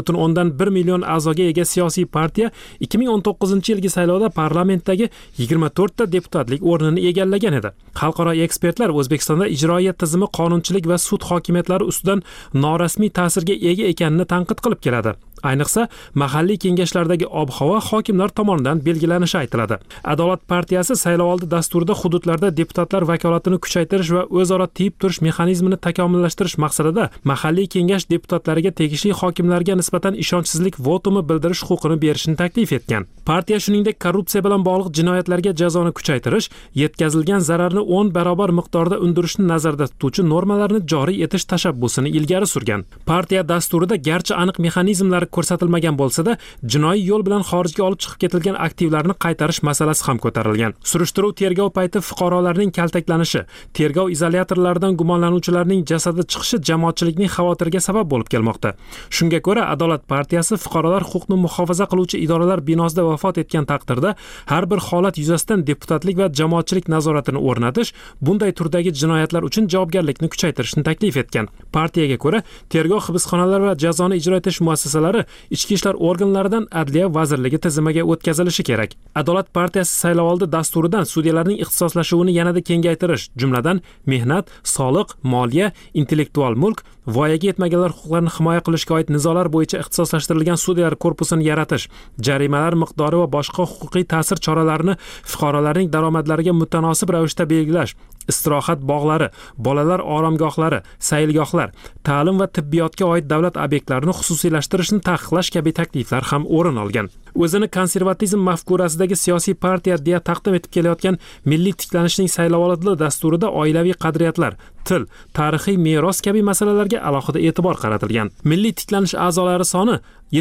Speaker 14: 1,1 million a'zoga ega siyosiy partiya 2019-yilgi saylovda parlamentdagi 24 ta deputatlik o'rnini egallagan edi. Xalqaro ekspertlar O'zbekistonda ijroiya tizimi qonunchilik va sud hokimiyatlari ustidan norasmiy ta'sirga ega ekanini tanqid qilib keladi. Ayniqsa, mahalliy kengashlardagi ob-havo hokimlar tomonidan belgilanishi aytiladi. Adolat partiyasi saylovoldi dasturida hududlarda deputatlar vakolatini kuchaytirish va o'zaro tiyib turish mexanizmini takomillashtirish maqsadida mahalliy kengash deputatlariga tegishli hokimlarga nisbatan ishonchsizlik votumi bildirish huquqini berishni taklif etgan. Partiya shuningdek korrupsiya bilan bog'liq jinoyatlarga jazoni kuchaytirish, yetkazilgan zararni 10 barobar miqdorda undirishni nazarda tutuvchi normalarni joriy etish tashabbusini ilgari surgan. Partiya dasturida garchi aniq mexanizmlar ko'rsatilmagan bo'lsa-da, jinoiy yo'l bilan xorijga olib chiqib ketilgan aktivlarni qaytarish masalasi ham ko'tarilgan. Surishtiruv tergov payti fuqarolarning kaltaklanishi, tergov izolyatorlaridan gumonlanuvchilarning jasadi chiqishi jamoatchilikning xavotirga sabab bo'lib kelmoqda. Shunga ko'ra, Adolat partiyasi fuqarolar huquqni muhofaza qiluvchi idoralar binosida vafot etgan taqdirda har bir holat yuzasidan deputatlik va jamoatchilik nazoratini o'rnatish, bunday turdagi jinoyatlar uchun javobgarlikni kuchaytirishni taklif etgan. Partiyaga ko'ra, tergov hibsxonalari va jazoni ijro etish muassasalari ichki ishlar organlaridan Adliya vazirligi tizimiga o'tkazilishi kerak. Adolat partiyasi saylovoldi dasturidan sudyalarning ixtisoslashuvini yanada kengaytirish, jumladan mehnat, soliq, moliya, intellektual mulk, voyaga yetmaganlar huquqlarini himoya qilishga oid nizolar bo'yicha ixtisoslashtirilgan sudyalar korpusini yaratish, jarimalar miqdori va boshqa huquqiy ta'sir choralarini fuqarolarning daromadlariga mutanosib ravishda belgilash, istirohat bog'lari, bolalar oromgohlari, saylgohlar, ta'lim va tibbiyotga oid davlat obyektlarini xususiylashtirishni taqiqlash kabi takliflar ham o'rin olgan. O'zini konservatizm mafkurasidagi siyosiy partiya deya taqdim etib kelayotgan milliy tiklanishning saylovoldi dasturida oilaviy qadriyatlar, til, tarixiy meros kabi masalalarga alohida e'tibor qaratilgan. Milliy tiklanish a'zolari soni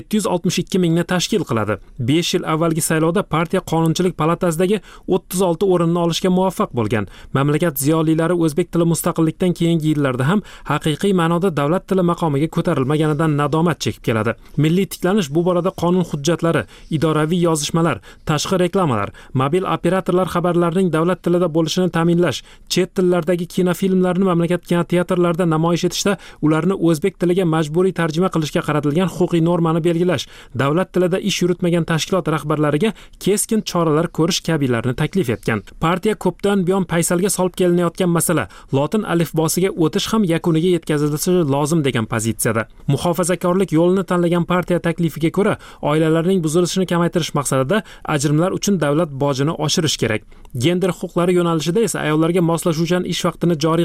Speaker 14: 762 mingni tashkil qiladi. 5 yil avvalgi saylovda partiya Qonunchilik palatasidagi 36 o'rinni olishga muvaffaq bo'lgan. Mamlakat ziyolilari o'zbek tili mustaqillikdan keyingi yillarda ham haqiqiy ma'noda davlat tili maqomiga ko'tarilmaganidan nadomat chekib keladi. Milliy tiklanish bu borada qonun hujjatlari, idoraviy yozishmalar, tashqi reklamalar, mobil operatorlar xabarlarining davlat tilida bo'lishini ta'minlash, chet tillardagi kinofilmlarni mamlakat kinoteatrlarida namoyish etishda ularni o'zbek tiliga majburiy tarjima qilishga qaratilgan huquqiy normani belgilash, davlat tilida ish yuritmagan tashkilot rahbarlariga keskin choralar ko'rish kabilarni taklif etgan. Partiya ko'pdan buyon paysalga solib kelinayotgan masala lotin alifbosiga o'tish ham yakuniga yetkazilishi lozim degan pozitsiyada. Muhofazakorlik yo'lini tanlagan partiya taklifiga ko'ra, oilalarning buzilishini kamaytirish maqsadida ajrimlar uchun davlat bojini oshirish kerak. Gender huquqlari yo'nalishida esa ayollarga moslashuvchan ish vaqtini joriy qilish,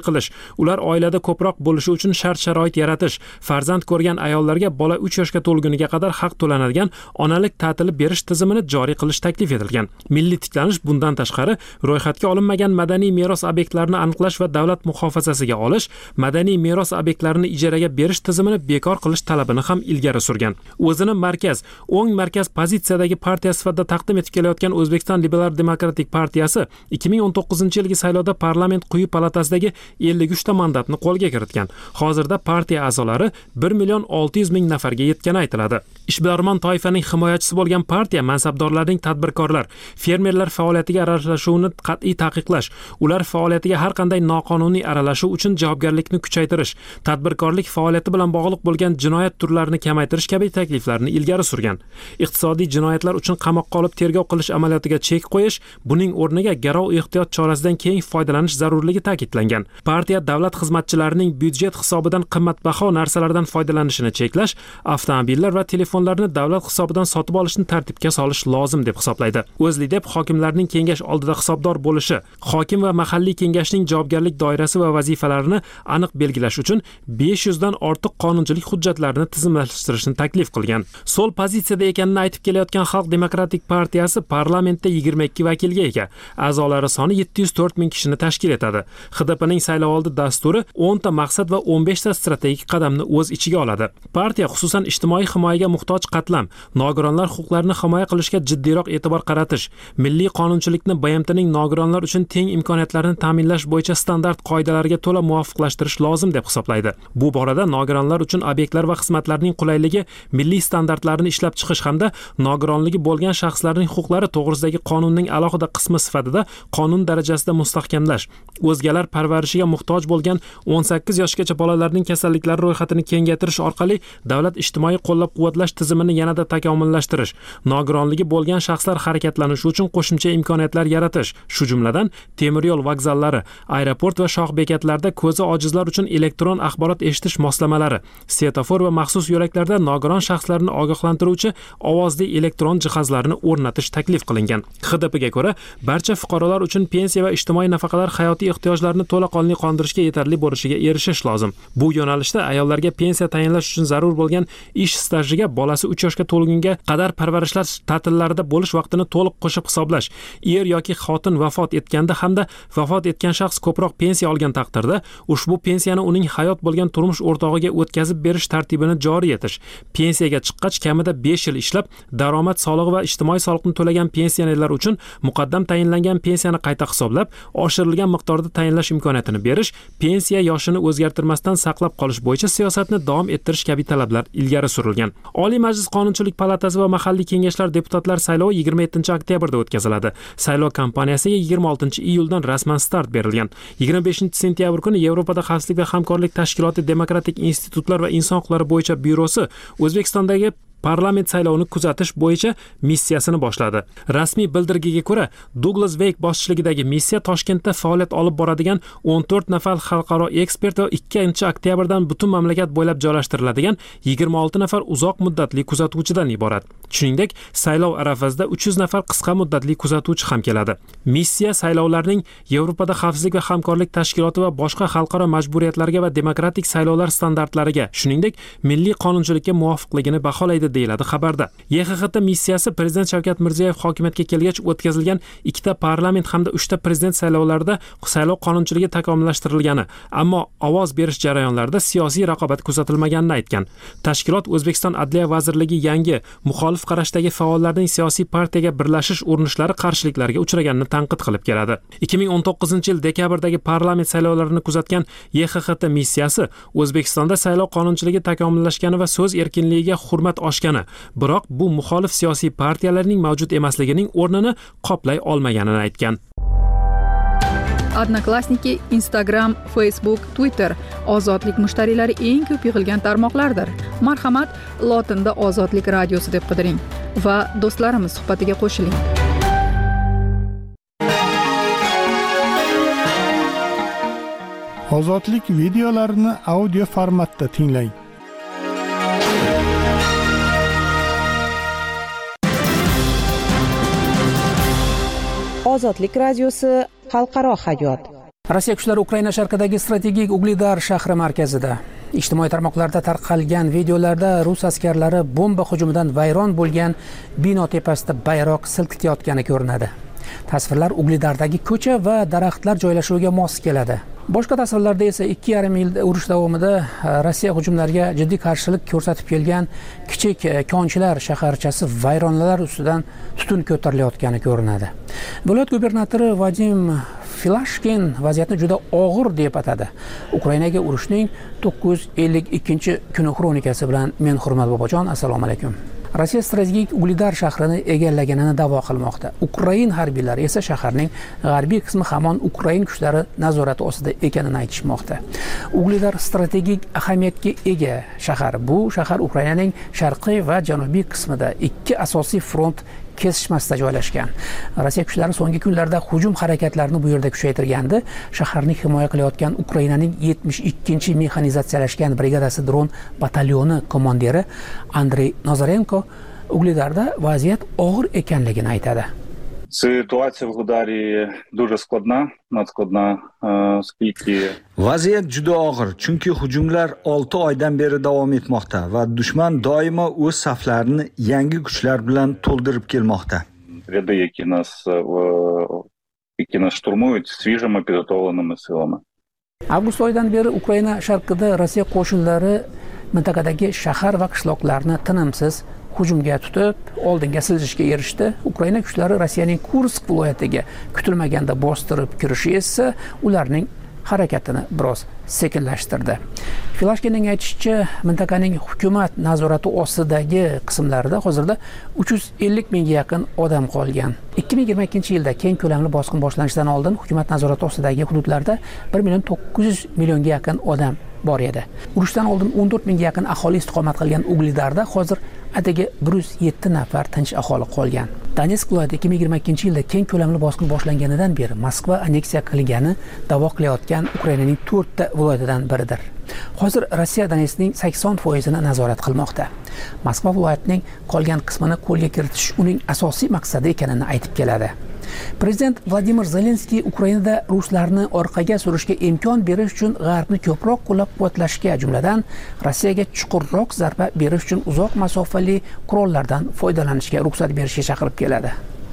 Speaker 14: Ular oilada ko'proq bo'lishi uchun shart-sharoit yaratish, farzand ko'rgan ayollarga bola 3 yoshga to'lguniga qadar haq to'lanadigan onalik ta'tili berish tizimini joriy qilish taklif etilgan. Milliy tiklanish bundan tashqari ro'yxatga olinmagan madaniy meros obyektlarini aniqlash va davlat muhofazasiga olish, madaniy meros obyektlarini ijaraga berish tizimini bekor qilish talabini ham ilgari surgan. O'zini o'ng markaz pozitsiyadagi partiya sifatida taqdim etib kelayotgan O'zbekiston Liberal Demokratik partiyasi 2019-yilgi saylovda parlament quyi palatasidagi 53 ta mandatni qo'lga kiritgan. Hozirda partiya a'zolari 1,600,000 nafarga yetgani aytiladi. Ishbilarmon toifaning himoyachisi bo'lgan partiya mansabdorlarning tadbirkorlar, fermerlar faoliyatiga aralashuvini qat'iy taqiqlash, ular faoliyatiga har qanday noqonuniy aralashuv uchun javobgarlikni kuchaytirish, tadbirkorlik faoliyati bilan bog'liq bo'lgan jinoyat turlarini kamaytirish kabi takliflarni ilgari surgan. Iqtisodiy jinoyatlar uchun qamoqqa olib tergov qilish amaliyotiga chek qo'yish, buning o'rniga garov ehtiyot chorasidan keng foydalanish zarurligi ta'kidlangan. Partiya davlat xizmatchilarining byudjet hisobidan qimmatbaho narsalardan foydalanishini cheklash, avtomobillar va telefonlarni davlat hisobidan sotib olishni tartibga solish lozim deb hisoblaydi. O'zLidep hokimlarning kengash oldida hisobdor bo'lishi, hokim va mahalliy kengashning javobgarlik doirasi va vazifalarini aniq belgilash uchun 500 dan ortiq qonunchilik hujjatlarini tizimlashtirishni taklif qilgan. So'l pozitsiyada ekanini aytib kelayotgan Xalq demokratik partiyasi parlamentda 22 vakilga ega. A'zolari soni 704,000 kishini tashkil etadi. HDPning saylovoldi dasturi 10 ta maqsad va 15 ta strategik qadamni o'z ichiga oladi. Partiya xususan ijtimoiy himoyaga muhtoj qatlam, nogironlar huquqlarini himoya qilishga jiddiyroq e'tibor qaratish, milliy qonunchilikni BMTning nogironlar uchun teng imkoniyatlarni ta'minlash bo'yicha standart qoidalariga to'la muvofiqlashtirish lozim deb hisoblaydi. Bu borada nogironlar uchun obyektlar va xizmatlarning qulayligi, milliy standartlarini ishlab chiqish hamda nogironligi bo'lgan shaxslarning huquqlari to'g'risidagi qonunning alohida qismi sifatida qonun darajasida mustahkamlash, o'zgalar parvarishiga muhtoj bo'lgan 18 yoshgacha bolalarning kasalliklari ro'yxatini kengaytirish orqali davlat ijtimoiy qo'llab-quvvatlash tizimini yanada takomillashtirish, nogironligi bo'lgan shaxslar harakatlanishi uchun qo'shimcha imkoniyatlar yaratish, shu jumladan temir yo'l vokzallari, aeroport va shoh bekatlarda ko'zi ojizlar uchun elektron axborot eshitish moslamalari, svetofor va maxsus yo'laklarda nogiron shaxslarni ogohlantiruvchi ovozli elektron jihozlarni o'rnatish taklif qilingan. HDPga ko'ra, barcha fuqarolar uchun pensiya va ijtimoiy nafaqalar hayotiy ehtiyojlarini to'laqonli qondirishga yetarli bo'lishiga erishish lozim. Bu yo'nalishda ayollarga pensiya tayinlash uchun zarur bo'lgan ish stajiga bolasi 3 yoshga to'lgunga qadar parvarishlash ta'tillarida bo'lish vaqtini to'liq qo'shib hisoblash, er yoki xotin vafot etganda hamda vafot etgan shaxs ko'proq pensiya olgan taqdirda ushbu pensiyani uning hayot bo'lgan turmush o'rtog'iga o'tkazib berish tartibini joriy etish, pensiyaga chiqqach kamida 5 yil ishlab daromad solig'i va ijtimoiy soliqni to'lagan pensionerlar uchun muqaddam tayinlangan pensiyani qayta hisoblab, oshirilgan miqdorda tayinlash imkoniyatini berish, pensiya yoshini o'zgartirmasdan saqlab qolish bo'yicha siyosatni davom ettirish kabi talablar ilgari surilgan. Oliy Majlis Qonunchilik palatasi va mahalliy kengashlar deputatlar saylovi 27-oktyabrda o'tkaziladi. Saylov kampaniyasiga 26-iyuldan rasman start berilgan. 25-sentyabr kuni Yevropada xavfsizlik va hamkorlik tashkiloti Demokratik institutlar va inson huquqlari bo'yicha byurosi O'zbekistondagi parlament saylovini kuzatish bo'yicha missiyasini boshladi. Rasmiy bildirgiga ko'ra, Douglas Wake boshchiligidagi missiya Toshkentda faoliyat olib boradigan 14 nafar xalqaro ekspert va 2-oktyabrdan butun mamlakat bo'ylab joylashtiriladigan 26 nafar uzoq muddatli kuzatuvchidan iborat. Shuningdek, saylov arafasida 300 nafar qisqa muddatli kuzatuvchi ham keladi. Missiya saylovlarning Yevropada xavfsizlik va hamkorlik tashkiloti va boshqa xalqaro majburiyatlarga va demokratik saylovlar standartlariga, shuningdek, milliy qonunchilikka muvofiqligini baholaydi deyiladi xabarda. YXHT missiyasi Prezident Shavkat Mirziyoyev hokimiyatga kelgach o'tkazilgan 2 ta parlament hamda 3 ta prezident saylovlarida saylov qonunchiligi takomillashtirilgani, ammo ovoz berish jarayonlarida siyosiy raqobat kuzatilmaganini aytgan. Tashkilot O'zbekiston Adliya vazirligi yangi muxolif qarashdagi faollarning siyosiy partiyaga birlashish urinishlari qarshiliklarga uchraganini tanqid qilib keladi. 2019-yil dekabrdagi parlament saylovlarini kuzatgan YXHT missiyasi O'zbekistonda saylov qonunchiligi takomillashgani va so'z erkinligiga hurmat oshgani, biroq bu muxolif siyosiy partiyalarning mavjud emasligining o'rnini qoplay olmaganini aytgan.
Speaker 12: Odnoklassniki, Instagram, Facebook, Twitter ozodlik mushtariylari eng ko'p yig'ilgan tarmoqlardir. Marhamat, lotinda Ozodlik radiosi deb qidiring va do'stlarimiz suhbatiga qo'shiling.
Speaker 2: Ozodlik videolarini audio formatda tinglang.
Speaker 17: Ozodlik radiosi xalqaro hayot.
Speaker 1: Rossiya kuchlari Ukraina sharqidagi strategik Ugledar shahri markazida. Ijtimoiy tarmoqlarda tarqalgan videolarda rus askarlari bomba hujumidan vayron bo'lgan bino tepasida bayroq silkitayotgani ko'rinadi. Tasvirlar Ugledardagi ko'cha va daraxtlar joylashuviga mos keladi. Boshqa tasvirlarda esa 2,5 yil urush davomida Rossiya hujumlariga jiddiy qarshilik ko'rsatib kelgan kichik konchilar shaharchasi vayronalar ustidan tutun ko'tarilayotgani ko'rinadi. Viloyat gubernatori Vadim Filashkin vaziyatni juda og'ir deb atadi. Ukrainaga urushning 952-kuni xronikasi bilan men Hurmat Bobojon, assalomu alaykum. Rossiya strategik Ugledar shahrini egallaganini da'vo qilmoqda. Ukrain harbiylari esa shaharning g'arbiy qismi hamon Ukrain kuchlari nazorati ostida ekanini aytishmoqda. Ugledar strategik ahamiyatga ega shahar. Bu shahar Ukrainaning sharqiy va janubiy qismida ikki asosiy front kesishmasida joylashgan. Rossiya kuchlari so'nggi kunlarda hujum harakatlarini bu yerda kuchaytirgandi. Shaharni himoya qilayotgan Ukrainaning 72-mexanizatsiyalashgan brigadasi dron batalyoni komandiri Andrey Nazarenko Ugledarda vaziyat og'ir ekanligini aytadi.
Speaker 17: Ситуація в Углекдарі дуже складна, надскладна, оскільки
Speaker 3: vaziyat juda og'ir, chunki hujumlar 6 oydan beri davom etmoqda va dushman doimo o'z saflarini yangi kuchlar bilan to'ldirib kelmoqda.
Speaker 17: Ряди, які нас штурмують свіжими підготовленими силами.
Speaker 1: Avgust oyidan beri Ukraina sharqida Rossiya qo'shinlari mintaqadagi shahar va qishloqlarni tinimsiz hujumga tutib, oldinga siljishga erishdi. Ukraina kuchlari Rossiyaning Kursk viloyatiga kutilmaganda bostirib kirishi esa ularning harakatini biroz sekinlashtirdi. Filashkinning aytishicha, mintaqaning hukumat nazorati ostidagi qismlarida hozirda 350 mingga yaqin odam qolgan. 2022-yilda keng ko'lamli bosqin boshlanishidan oldin hukumat nazorati ostidagi hududlarda 1,9 millionga yaqin odam bor edi. Urushdan oldin 14 mingga yaqin aholi istiqomat qilgan Ugledarda hozir atigi 107 nafar tinch aholi qolgan. Donetsk viloyati 2022-yilda keng ko'lamli bosqin boshlanganidan beri Moskva anneksiya qilgani da'vo qilayotgan Ukrainaning 4 ta viloyatidan biridir. Hozir Rossiya Donetskning 80% ni nazorat qilmoqda. Moskva viloyatining qolgan qismini qo'lga kiritish uning asosiy maqsadi ekanini aytib keladi. Prezident Vladimir Zelenskiy Ukrainada ruslarni orqaga surishga imkon berish uchun G'arbni ko'proq qo'llab-quvvatlashga, jumladan Rossiyaga chuqurroq zarba berish uchun uzoq masofali qurollardan foydalanishga ruxsat berishga chaqirib keladi.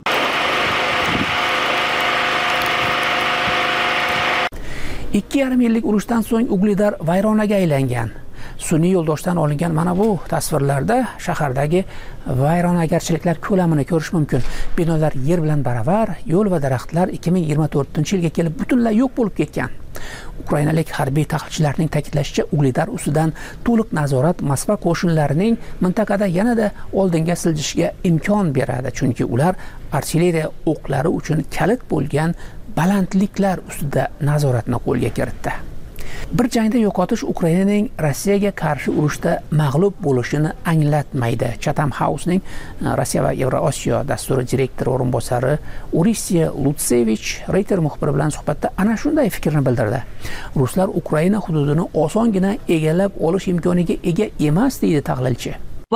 Speaker 1: Ikki yarim yillik urushdan so'ng Ugledar vayronaga aylangan. Sun'iy yo'ldoshdan olingan mana bu tasvirlarda shahardagi vayronagarchiliklar ko'lamini ko'rish mumkin. Binolar yer bilan baravar, yo'l va daraxtlar 2024-yilga kelib butunlay yo'q bo'lib ketgan. Ukrainalik harbiy tahlilchilarning ta'kidlashicha, Ugledar ustidan to'liq nazorat Moskva qo'shinlarining mintaqada yanada oldinga siljishga imkon beradi, chunki ular artilleriya o'qlari uchun kalit bo'lgan balandliklar ustida nazoratni qo'lga kiritdi. Bir jangda yo'qotish Ukrainaning Rossiyaga qarshi urushda mag'lub bo'lishini anglatmaydi. Chatham House'ning Rossiya va Yevrosiyo dasturi direktori o'rinbosari Urisiya Lutsevich Reuters muxbiri bilan suhbatda ana shunday fikrni bildirdi. Ruslar Ukraina hududini osongina egallab olish imkoniga ega emas, deydi tahlilchi.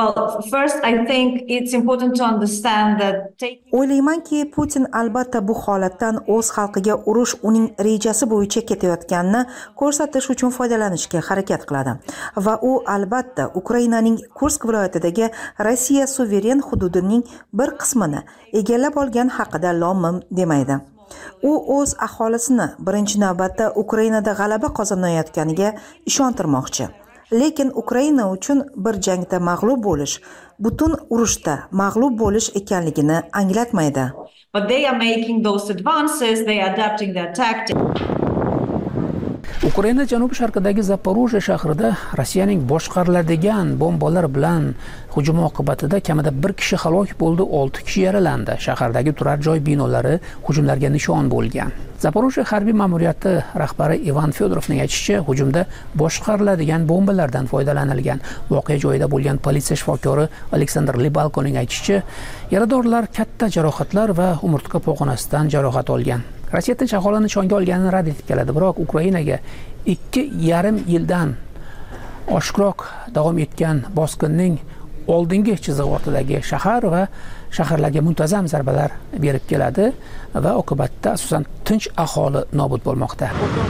Speaker 5: O'ylaymanki, Putin albatta bu holatdan o'z xalqiga urush uning rejasi bo'yicha ketayotganini ko'rsatish uchun foydalanishga harakat qiladi va u albatta Ukrainaning Kursk viloyatidagi Rossiya suveren hududining bir qismini egallab olgan haqida lom-mim demaydi. U o'z aholisini birinchi navbatda Ukrainada g'alaba qozonayotganiga ishontirmoqchi. Lekin Ukraina uchun bir jangda mag'lub bo'lish butun urushda mag'lub bo'lish ekanligini anglatmaydi.
Speaker 18: But they are making those advances, they are adapting their tactics.
Speaker 1: Ukraina janubi sharqidagi Zaporojye shahrida Rossiyaning boshqariladigan bombalar bilan hujum oqibatida kamida 1 kishi halok bo'ldi, 6 kishi yaralandi. Shahardagi turar joy binolari hujumlarga nishon bo'lgan. Zaporojye harbiy ma'muriyati rahbari Ivan Fedorovning aytishicha, hujumda boshqariladigan bombalardan foydalanilgan. Voqea joyida bo'lgan politsiya shifokori Aleksandr Libalkoning aytishicha, yaradorlar katta jarohatlar va umurtqa pog'onasidan jarohat olgan. Rossiya tinch aholini nishonga olganini rad etib keladi, biroq Ukrainaga 2,5 yildan oshiqroq davom etgan bosqinning oldingi chiziq ortidagi shahar va shaharlarga muntazam zarbalar berib keladi va oqibatda asosan tinch aholi nobud bo'lmoqda.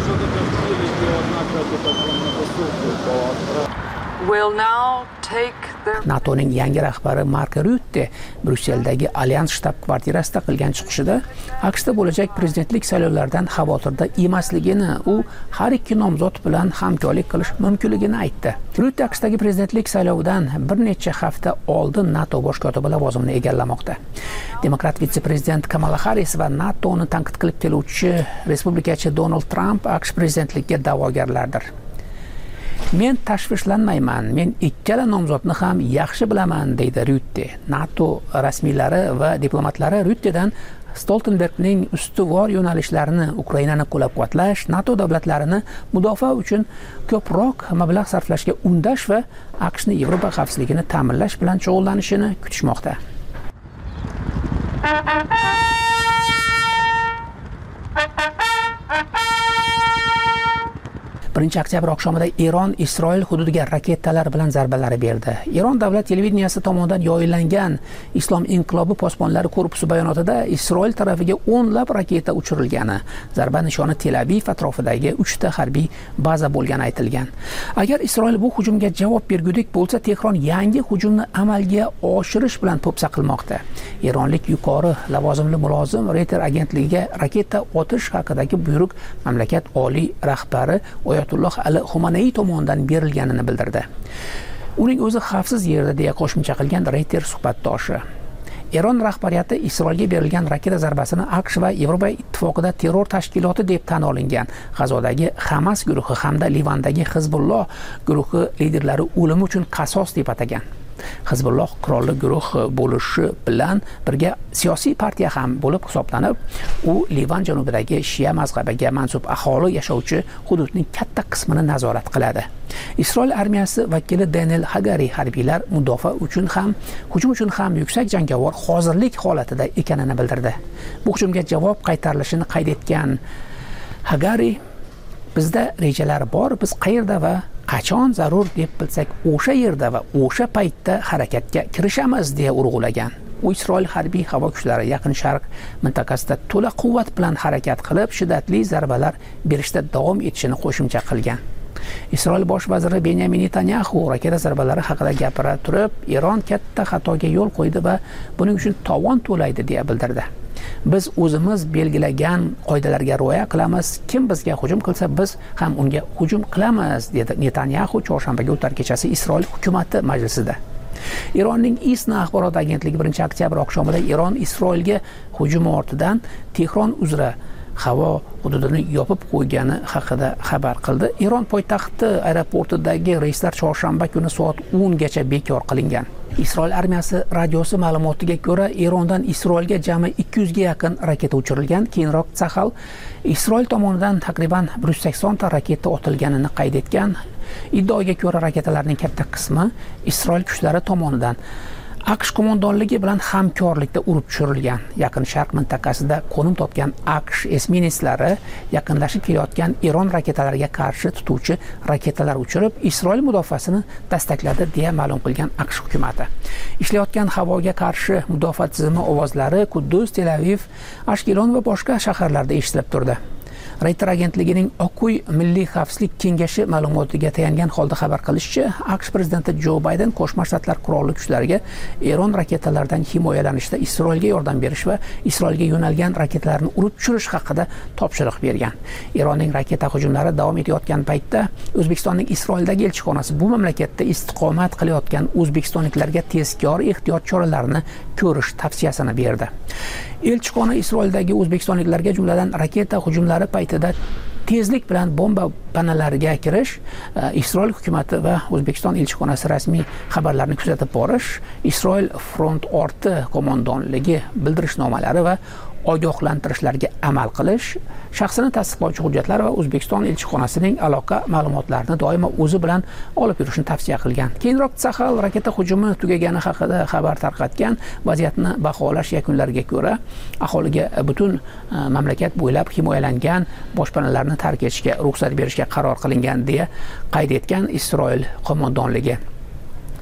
Speaker 1: NATOning yangi rahbari Mark Rutte Brusseldagi Alyans shtab-kvartirasida qilgan chiqishida AQShda bo'lajak prezidentlik saylovlaridan xavotirda emasligini, u har ikki nomzod bilan hamkorlik qilish mumkinligini aytdi. Rutte AQShdagi prezidentlik saylovidan bir necha hafta oldin NATO bosh kotibi lavozimini egallamoqda. Demokrat vitse-prezident Kamala Harris va NATOni tanqid qilib keluvchi respublikachi Donald Trump AQSh prezidentligiga da'vogarlardir. Men tashvishlanmayman, men ikkala nomzodni ham yaxshi bilaman, deydi Rutte. NATO rasmiylari va diplomatlari Ruttedan Stoltenbergning ustuvor yo'nalishlarini, Ukrainani qo'llab-quvvatlash, NATO davlatlarini mudofaa uchun ko'proq mablag' sarflashga undash va AQShni Yevropa xavfsizligini ta'minlash bilan shug'ullanishini kutishmoqda. 1 oktyabr oqshomida Eron Isroil hududiga raketalar bilan zarbalar berdi. Eron davlat televideniyasi tomonidan yoyillangan Islom inqilobi posbonlari korpusi bayonotida Isroil tarafiga o'nlab raketa uchirilgani, zarba nishoni Tel Aviv atrofidagi 3 ta harbiy baza bo'lgani aytilgan. Agar Isroil bu hujumga javob bergulik bo'lsa, Tehron yangi hujumni amalga oshirish bilan po'pisa qilmoqda. Eronlik yuqori lavozimli mulozim Reuters agentligiga raketa otish haqidagi buyruq mamlakat oliy rahbari Oyatulloh Ali Xomanaiy tomonidan berilganini bildirdi. Uning o'zi xavfsiz yerda deya qo'shimcha qilgan Reuters suhbatdoshi. Eron rahbariyati Isroilga berilgan raketa zarbasini AQSh va Yevropa ittifoqida terror tashkiloti deb tan olingan G'azodagi Hamas guruhi hamda Livandagi Hizbulloh guruhi liderlari o'limi uchun qasos deb atagan. Hizbulloh qurolli guruh bo'lishi bilan birga siyosiy partiya ham bo'lib hisoblanib, u Livan janubidagi Shia mazhabiga mansub aholi yashovchi hududning katta qismini nazorat qiladi. Isroil armiyasi vakili Daniel Hagari harbiylar mudofaa uchun ham, hujum uchun ham yuksak jangovar hozirlik holatida ekanini bildirdi. Bu hujumga javob qaytarilishini qayd etgan Hagari, bizda rejalar bor, biz qayerda va qachon zarur deb bilsak, o'sha yerda va o'sha paytda harakatga kirishamiz deya urg'ulagan. U Isroil harbiy havo kuchlari Yaqin Sharq mintaqasida to'la quvvat bilan harakat qilib, shiddatli zarbalar berishda davom etishini qo'shimcha qilgan. Isroil bosh vaziri Benyamin Netanyahu raketa zarbalari haqida gapira turib, Eron katta xatoga yo'l qo'ydi va buning uchun tovon to'laydi deya bildirdi. Biz o'zimiz belgilagan qoidalarga rioya qilamiz. Kim bizga hujum qilsa, biz ham unga hujum qilamiz, dedi Netanyahu chorshanbaga o'tar kechasi Isroil hukumati majlisida. Eronning ISNA axborot agentligi 1 oktyabr oqshomida Eron Isroilga hujum ortidan Tehron uzra havo hududini yopib qo'ygani haqida xabar qildi. Eron poytaxti aeroportidagi reyslar chorshanba kuni soat 10 gacha bekor qilingan. Isroil armiyasi radiosi ma'lumotiga ko'ra, Erondan Isroilga jami 200 ga yaqin raketa uchirilgan. Keyinroq Tsahal Isroil tomonidan taqriban 180 ta raketa otilganini qayd etgan. Iddaoga ko'ra, raketalarning katta qismi Isroil kuchlari tomonidan AQSh qo'mondonligi bilan hamkorlikda urib tushirilgan. Yaqin Sharq mintaqasida qo'nim topgan AQSh esminislari yaqinlashib kelayotgan Eron raketalariga qarshi tutuvchi raketalar uchirib, Isroil mudofaasini dastakladi deya ma'lum qilgan AQSh hukumati. Ishlayotgan havoga qarshi mudofaa tizimi ovozlari Quddus, Tel Aviv, Ashkelon va boshqa shaharlarda eshitilib turdi. Reuters agentligining Oq-uy Milliy xavfsizlik kengashi ma'lumotiga tayangan holda xabar qilishicha, AQSh prezidenti Jo Bayden Qo'shma Shtatlar qurolli kuchlariga Eron raketalaridan himoyalanishda Isroilga yordam berish va Isroilga yo'nalgan raketalarni urib tushirish haqida topshiriq bergan. Eronning raketa hujumlari davom etayotgan paytda O'zbekistonning Isroildagi elchixonasi bu mamlakatda istiqomat qilayotgan o'zbekistonliklarga tezkor ehtiyot choralarini ko'rish tavsiyasini berdi. Elchixona Isroildagi o'zbekistonliklarga jumladan raketa hujumlari paytida tezlik bilan bomba panalariga kirish, Isroil hukumati va O'zbekiston elchixonasi rasmiy xabarlarni kuzatib borish, Isroil front orti qo'mondonligi bildirishnomalari va ogohlantirishlarga amal qilish, shaxsini tasdiqlovchi hujjatlar va O'zbekiston elchixonasining aloqa ma'lumotlarini doimo o'zi bilan olib yurishni tavsiya qilgan. Keyinroq Tsahal raketa hujumi tugagani haqida xabar tarqatgan. Vaziyatni baholash yakunlariga ko'ra, aholiga butun mamlakat bo'ylab himoyalangan boshpanalarni tark etishga ruxsat berishga qaror qilingan deya qayd etgan Isroil qo'mondonligi.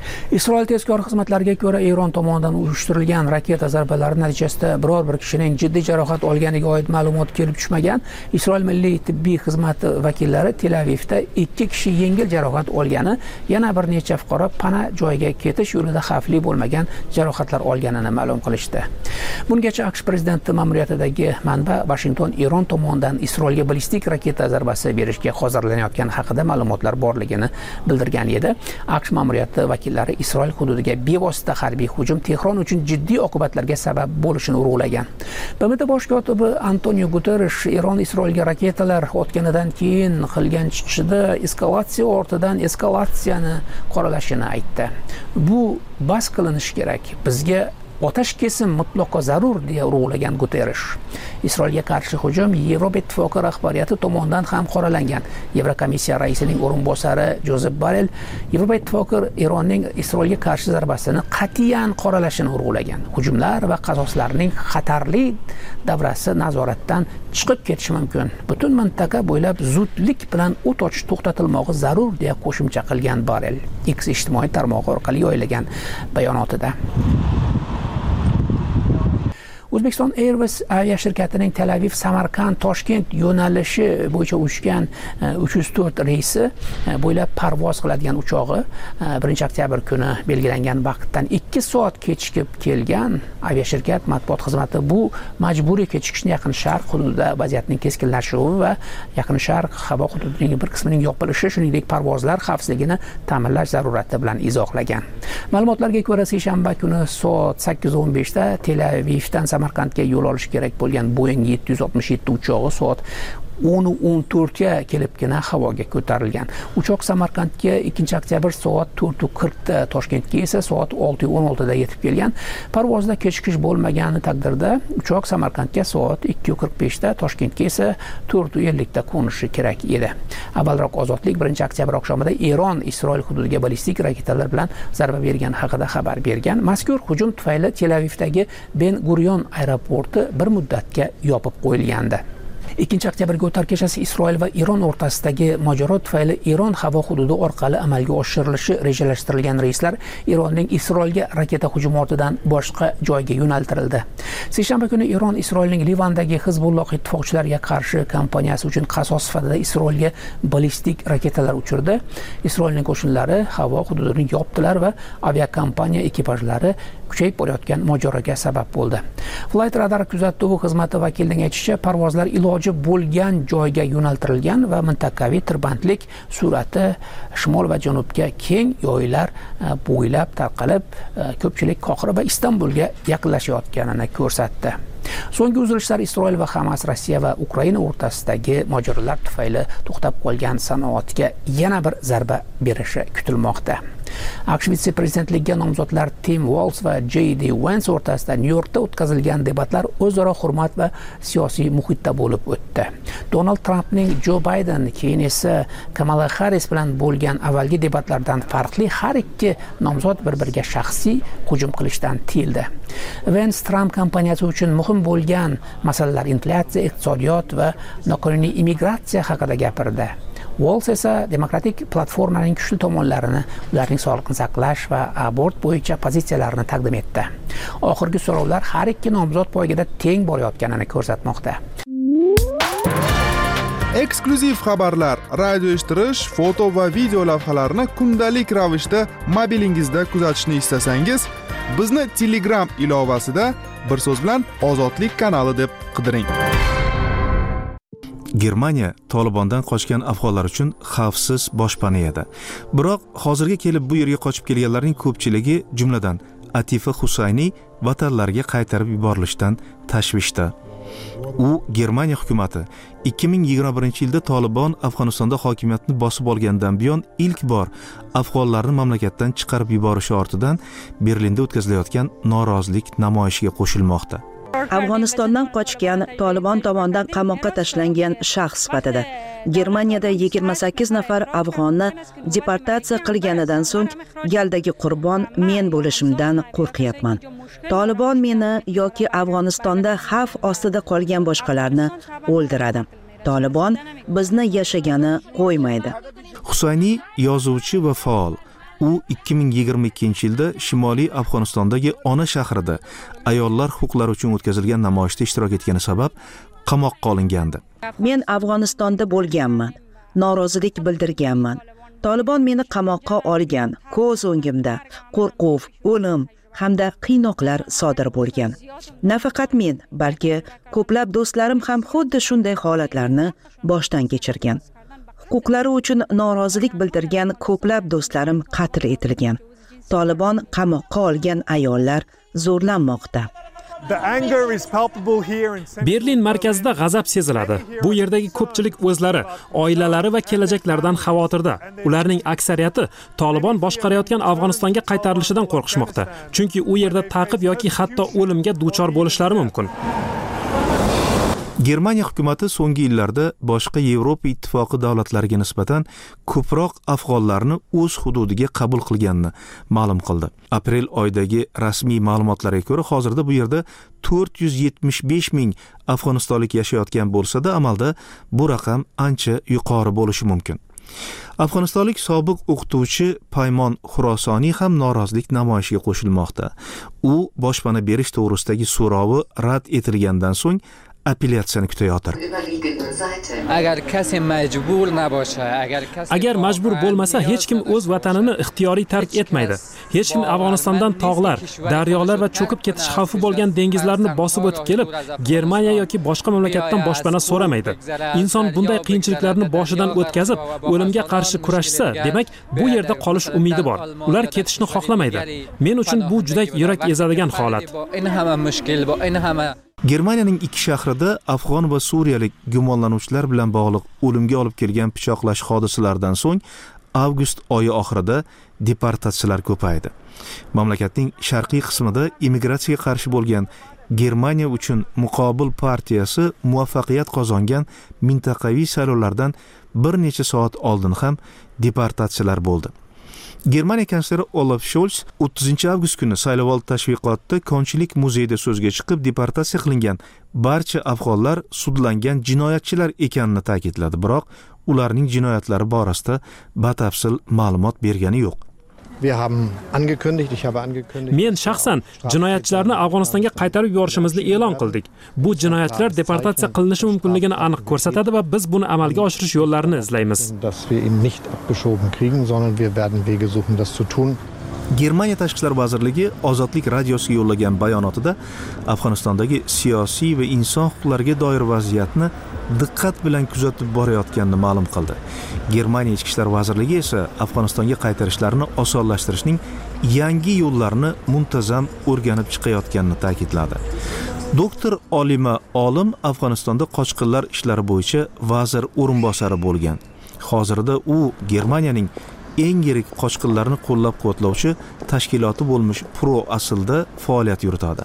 Speaker 1: Isroil tezkor xizmatlariga ko'ra, Eron tomonidan uyushtirilgan raketa zarbalari natijasida biror bir kishining jiddiy jarohat olganiga oid ma'lumot kelib tushmagan. Isroil milliy tibbiy xizmati vakillari Tel Avivda 2 kishi yengil jarohat olgani, yana bir necha fuqaro pana joyiga ketish yo'lida xavfli bo'lmagan jarohatlar olganini ma'lum qilishdi. Bungacha AQSh prezidenti ma'muriyatidagi manba Washington Eron tomonidan Isroilga ballistik raketa zarbasi berishga hozirlanayotgani haqida ma'lumotlar borligini bildirgan edi. AQSh ma'muriyati vakillari Isroil hududiga bevosita harbiy hujum Tehron uchun jiddiy oqibatlarga sabab bo'lishini urg'ulagan. BMT bosh kotibi Antonio Guterres Eron Isroilga raketalar otganidan keyin qilgan chiqishida eskalatsiya ortidan eskalatsiyani qoralashini aytdi. Bu bas qilinishi kerak. Bizga otash kesim mutlaqo zarur deya urg'ulagan Guterres. Isroilga qarshi hujum Yevropa ittifoqi rahbariyati tomonidan ham qoralangan. Yevrokomissiya raisining o'rinbosari Jozef Borrell Yevropa ittifoqi Eronning Isroilga qarshi zarbasini qat'iyan qoralashini urg'ulagan. Hujumlar va qazoslarning xatarli davrasi nazoratdan chiqib ketishi mumkin. Butun mintaqa bo'ylab zudlik bilan o't ochish to'xtatilmog'i zarur deya qo'shimcha qilgan Borrell X ijtimoiy tarmog'i orqali yo'llagan bayonotida. Uzbekistan Airways aviashirkatining Tel Aviv, Samarqand, Toshkent yo'nalishi bo'yicha uchgan 304 reysi bo'ylab parvoz qiladigan uchog'i 1 oktyabr kuni belgilangan vaqtdan 2 soat kechikib kelgan. Aviashirkat matbuot xizmati bu majburiy kechikishni Yaqin Sharq hududida vaziyatning keskinlashuvi va Yaqin Sharq havo hududining bir qismining yopilishi, shuningdek parvozlar xavfsizligini ta'minlash zarurati bilan izohlagan. Ma'lumotlarga ko'ra, seshanba kuni soat 8:15 da Tel Avivdan Samarqandga yo'l olish kerak bo'lgan Boeing 767 uchog'i soat 10:14 ga kelibgina havoga ko'tarilgan. Uchoq Samarqandga 2 oktyabr soat 4:40 da, Toshkentga esa soat 6:16 da yetib kelgan. Parvozda kechikish bo'lmagani taqdirda uchoq Samarqandga soat 2:45 da, Toshkentga esa 4:50 da qo'nishi kerak edi. Avvalroq Ozodlik 1 oktyabr oqshomida Eron Isroil hududiga ballistik raketalar bilan zarba bergani haqida xabar bergan. Mazkur hujum tufayli Tel Avivdagi Ben Gurion aeroporti bir muddatga yopib qo'yilgandi. 2 oktyabrga o'tar kechasi Isroil va Eron o'rtasidagi mojaro tufayli Eron havo hududi orqali amalga oshirilishi rejalashtirilgan reyslar Eronning Isroilga raketa hujumi ortidan boshqa joyga yo'naltirildi. Seshanba kuni Eron Isroilning Livandagi Hizbulloh ittifoqchilariga qarshi kampaniyasi uchun qasos sifatida Isroilga ballistik raketalar uchirdi. Isroilning qo'shinlari havo hududini yopdilar va aviakompaniya ekipajlari kuchayib borayotgan mojaroga sabab bo'ldi. Flight Radar kuzatuvi xizmati vakilining aytishicha, parvozlar iloji bo'lgan joyga yo'naltirilgan va mintaqaviy tirbandlik surati shimol va janubga keng yoylar bo'ylab tarqalib, ko'pchilik Qohira va Istanbulga yaqinlashayotganini ko'rsatdi. So'nggi uzilishlar Isroil va Hamas, Rossiya va Ukraina o'rtasidagi mojarolar tufayli to'xtab qolgan sanoatga yana bir zarba berishi kutilmoqda. AQSh vitse-prezidentligiga nomzodlar Tim Walz va J.D. Vance o'rtasida Nyu-Yorkda o'tkazilgan debatlar o'zaro hurmat va siyosiy muhitda bo'lib o'tdi. Donald Trampning Joe Biden, keyin esa Kamala Harris bilan bo'lgan avvalgi debatlardan farqli har ikki nomzod bir-biriga shaxsiy hujum qilishdan tiyildi. Vance Trump kampaniyasi uchun muhim bo'lgan masalalar inflyatsiya, iqtisodiyot va noqonuniy immigratsiya haqida gapirdi. Walz esa demokratik platformaning kuchli tomonlarini, ularning sog'liqni saqlash va abort bo'yicha pozitsiyalarini taqdim etdi. Oxirgi so'rovlar har ikki nomzod poygada teng borayotganini ko'rsatmoqda.
Speaker 19: Eksklyuziv xabarlar, radio eshittirish, foto va video lavhalarni kundalik ravishda mobilingizda kuzatishni istasangiz, bizni Telegram ilovasida bir so'z bilan Ozodlik kanali deb qidiring.
Speaker 20: Germaniya Tolibondan qochgan afg'onlar uchun xavfsiz boshpana edi. Biroq hozirga kelib bu yerga qochib kelganlarning ko'pchiligi, jumladan Atifa Husayni, vatanlariga qaytarib yuborilishdan tashvishda. U Germaniya hukumatı 2021-yilda Tolibon Afg'onistonda hokimiyatni bosib olgandan buyon ilk bor afg'onlarni mamlakatdan chiqarib yuborishi ortidan Berlinda o'tkazilayotgan norozilik namoyishiga qo'shilmoqda.
Speaker 5: Afg'onistondan qochgan Tolibon tomonidan qamoqqa tashlangan shaxs sifatida Germaniyada 28 nafar afg'onni deportatsiya qilganidan so'ng galdagi qurbon men bo'lishimdan qo'rqyapman. Tolibon meni yoki Afg'onistonda xavf ostida qolgan boshqalarni o'ldiradi. Tolibon bizni yashagani qo'ymaydi.
Speaker 20: Husayni yozuvchi va faol. U 2022-yilda Shimoliy Afg'onistondagi Ona shahrida ayollar huquqlari uchun o'tkazilgan namoyishda ishtirok etgani sabab qamoqqa olingandi.
Speaker 21: Men Afg'onistonda bo'lganman, norozilik bildirganman. Tolibon meni qamoqqa olgan. Ko'z o'ngimda qo'rquv, o'lim hamda qiynoqlar sodir bo'lgan. Nafaqat men, balki ko'plab do'stlarim ham xuddi shunday holatlarni boshdan kechirgan. Huquqlari uchun norozilik bildirgan ko'plab do'stlarim qatl etilgan. Tolibon qamoqqa olgan ayollar zo'rlanmoqda.
Speaker 14: Berlin markazida g'azab seziladi. Bu yerdagi ko'pchilik o'zlari, oilalari va kelajaklaridan xavotirda. Ularning aksariyati Tolibon boshqarayotgan Afg'onistonga qaytarilishidan qo'rqishmoqda. Chunki u yerda ta'qib yoki hatto o'limga duchor bo'lishlari mumkin.
Speaker 20: Germaniya hukumatı so'nggi yillarda boshqa Yevropa ittifoqi davlatlariga nisbatan ko'proq afg'onlarni o'z hududiga qabul qilganini ma'lum qildi. Aprel oyidagi rasmiy ma'lumotlarga ko'ra, hozirda bu yerda 475 ming afg'onistonlik yashayotgan bo'lsa-da, amalda bu raqam ancha yuqori bo'lishi mumkin. Afg'onistonlik sobiq o'qituvchi Paymon Xurosoniy ham norozilik namoyishiga qo'shilmoqda. U boshpana berish to'g'risidagi so'rovi rad etilgandan so'ng apellyatsiyani kutayotir.
Speaker 14: Agar majbur bo'lmasa, hech kim o'z vatanini ixtiyoriy tark etmaydi. Hech kim Afg'onistondan tog'lar, daryolar va cho'kib ketish xavfi bo'lgan dengizlarni bosib o'tib kelib, Germaniya yoki boshqa mamlakatdan boshpana so'ramaydi. Inson bunday qiyinchiliklarni boshidan o'tkazib, o'limga qarshi kurashsa, demak, bu yerda qolish umidi bor. Ular ketishni xohlamaydi. Men uchun bu juda yurak ezadigan holat.
Speaker 20: Germaniyaning 2 shahrida afg'on va suriyalik gumonlanuvchilar bilan bog'liq o'limga olib kelgan pichoqlash hodisalaridan so'ng avgust oyi oxirida deportatsiyalar ko'paydi. Mamlakatning sharqiy qismida immigratsiyaga qarshi bo'lgan Germaniya uchun muqobil partiyasi muvaffaqiyat qozongan mintaqaviy saylovlardan bir necha soat oldin ham deportatsiyalar bo'ldi. Germaniya kansleri Olaf Scholz 30 avgust kuni saylovoldi tashviqotida Konchilik muzeyida so'zga chiqib, deportatsiya qilingan barcha afg'onlar sudlangan jinoyatchilar ekanini ta'kidladi, biroq ularning jinoyatlari borasida batafsil ma'lumot bergani yo'q.
Speaker 14: Men shaxsan jinoyatchilarni Afg'onistonga qaytarib yuborishimizni e'lon qildik. Bu jinoyatchilar deportatsiya qilinishi mumkinligini aniq ko'rsatadi va biz buni amalga oshirish yo'llarini izlaymiz.
Speaker 20: Germaniya Tashqi ishlar vazirligi Ozodlik radiosiga yo'llagan bayonotida Afg'onistondagi siyosiy va inson huquqlariga doir vaziyatni diqqat bilan kuzatib borayotganini ma'lum qildi. Germaniya Ichki ishlar vazirligi esa Afg'onistonga qaytarishlarni osonlashtirishning yangi yo'llarini muntazam o'rganib chiqayotganini ta'kidladi. Doktor Olima Olim Afg'onistonda qochqinlar ishlari bo'yicha vazir o'rinbosari bo'lgan. Hozirda u Germaniyaning eng yirik qochqinlarni qo'llab-quvvatlovchi tashkiloti bo'lmish Pro Aslda faoliyat yuritadi.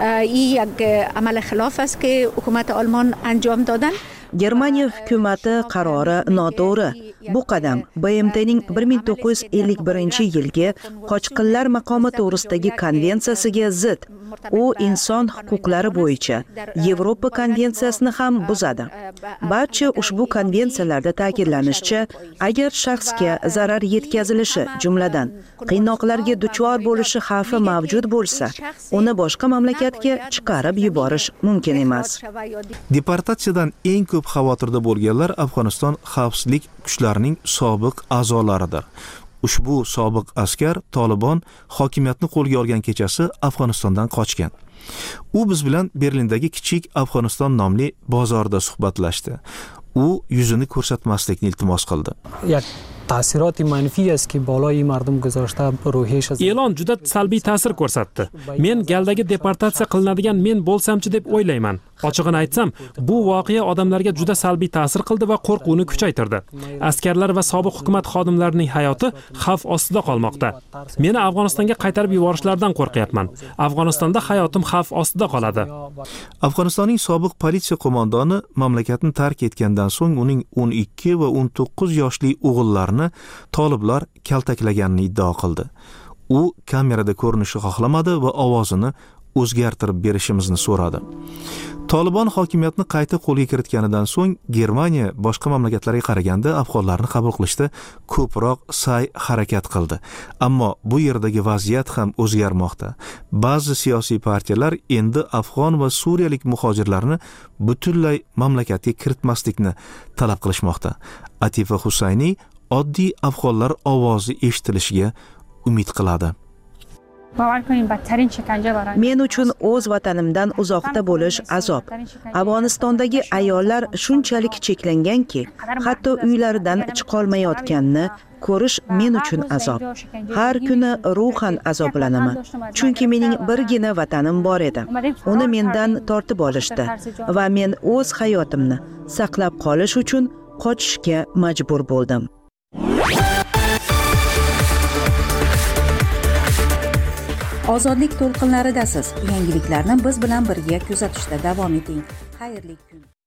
Speaker 21: Germaniya hukumati qarori noto'g'ri. Bu qadam BMTning 1951-yilgi qochqinlar maqomi to'g'risidagi konvensiyasiga zid. U inson huquqlari bo'yicha Yevropa konvensiyasini ham buzadi. Barcha ushbu konvensiyalarda ta'kidlanishicha, agar shaxsga zarar yetkazilishi, jumladan qiynoqlarga duchor bo'lishi xavfi mavjud bo'lsa, uni boshqa mamlakatga chiqarib yuborish mumkin emas.
Speaker 20: Deportatsiyadan eng ko'p xavotirda bo'lganlar Afg'oniston xavfsizlik kuchlarining sobiq a'zolaridir. Ushbu sobiq askar Tolibon hokimiyatni qo'lga olgan kechasi Afg'onistondan qochgan. U biz bilan Berlindagi kichik Afg'oniston nomli bozorda suhbatlashdi. U yuzini ko'rsatmaslikni iltimos qildi.
Speaker 22: تاثیرات منفی است که بالای مردم گذاشته روحیش از
Speaker 14: e'lon juda salbiy ta'sir ko'rsatdi. Men galdagi deportatsiya qilinadigan men bo'lsamchi deb o'ylayman. Ochig'ini aytsam, bu voqea odamlarga juda salbiy ta'sir qildi va qo'rquvni kuchaytirdi. Askarlar va sobiq hukumat xodimlarining hayoti xavf ostida qolmoqda. Meni Afg'onistonga qaytarib yuborishlaridan qo'rqyapman. Afg'onistonda hayotim xavf ostida qoladi.
Speaker 20: Afg'onistonning sobiq politsiya qo'mondoni mamlakatni tark etgandan so'ng uning 12 va 19 yoshli o'g'illarini toliblar kaltaklaganini iddao qildi. U kamerada ko'rinishni xohlamadi va ovozini o'zgartirib berishimizni so'radi. Tolibon hokimiyatni qayta qo'lga kiritganidan so'ng Germaniya boshqa mamlakatlarga qaraganda afg'onlarni qabul qilishda ko'proq sa'y-harakat qildi. Ammo bu yerdagi vaziyat ham o'zgarmoqda. Ba'zi siyosiy partiyalar endi afg'on va suriyalik muhojirlarni butunlay mamlakatga kiritmaslikni talab qilishmoqda. Atifa Husayniy oddiy afg'onlar ovozi eshitilishiga umid qiladi.
Speaker 21: Men uchun o'z vatanimdan uzoqda bo'lish azob. Afg'onistondagi ayollar shunchalik cheklanganki, hatto uylaridan chiqolmayotganini ko'rish men uchun azob. Har kuni ruhan azoblanaman. Chunki mening birgina vatanim bor edi. Uni mendan tortib olishdi va men o'z hayotimni saqlab qolish uchun qochishga majbur bo'ldim.
Speaker 5: Ozodlik to'lqinlaridasiz. Yangiliklarni biz bilan birga kuzatishda davom eting. Xayrli kun.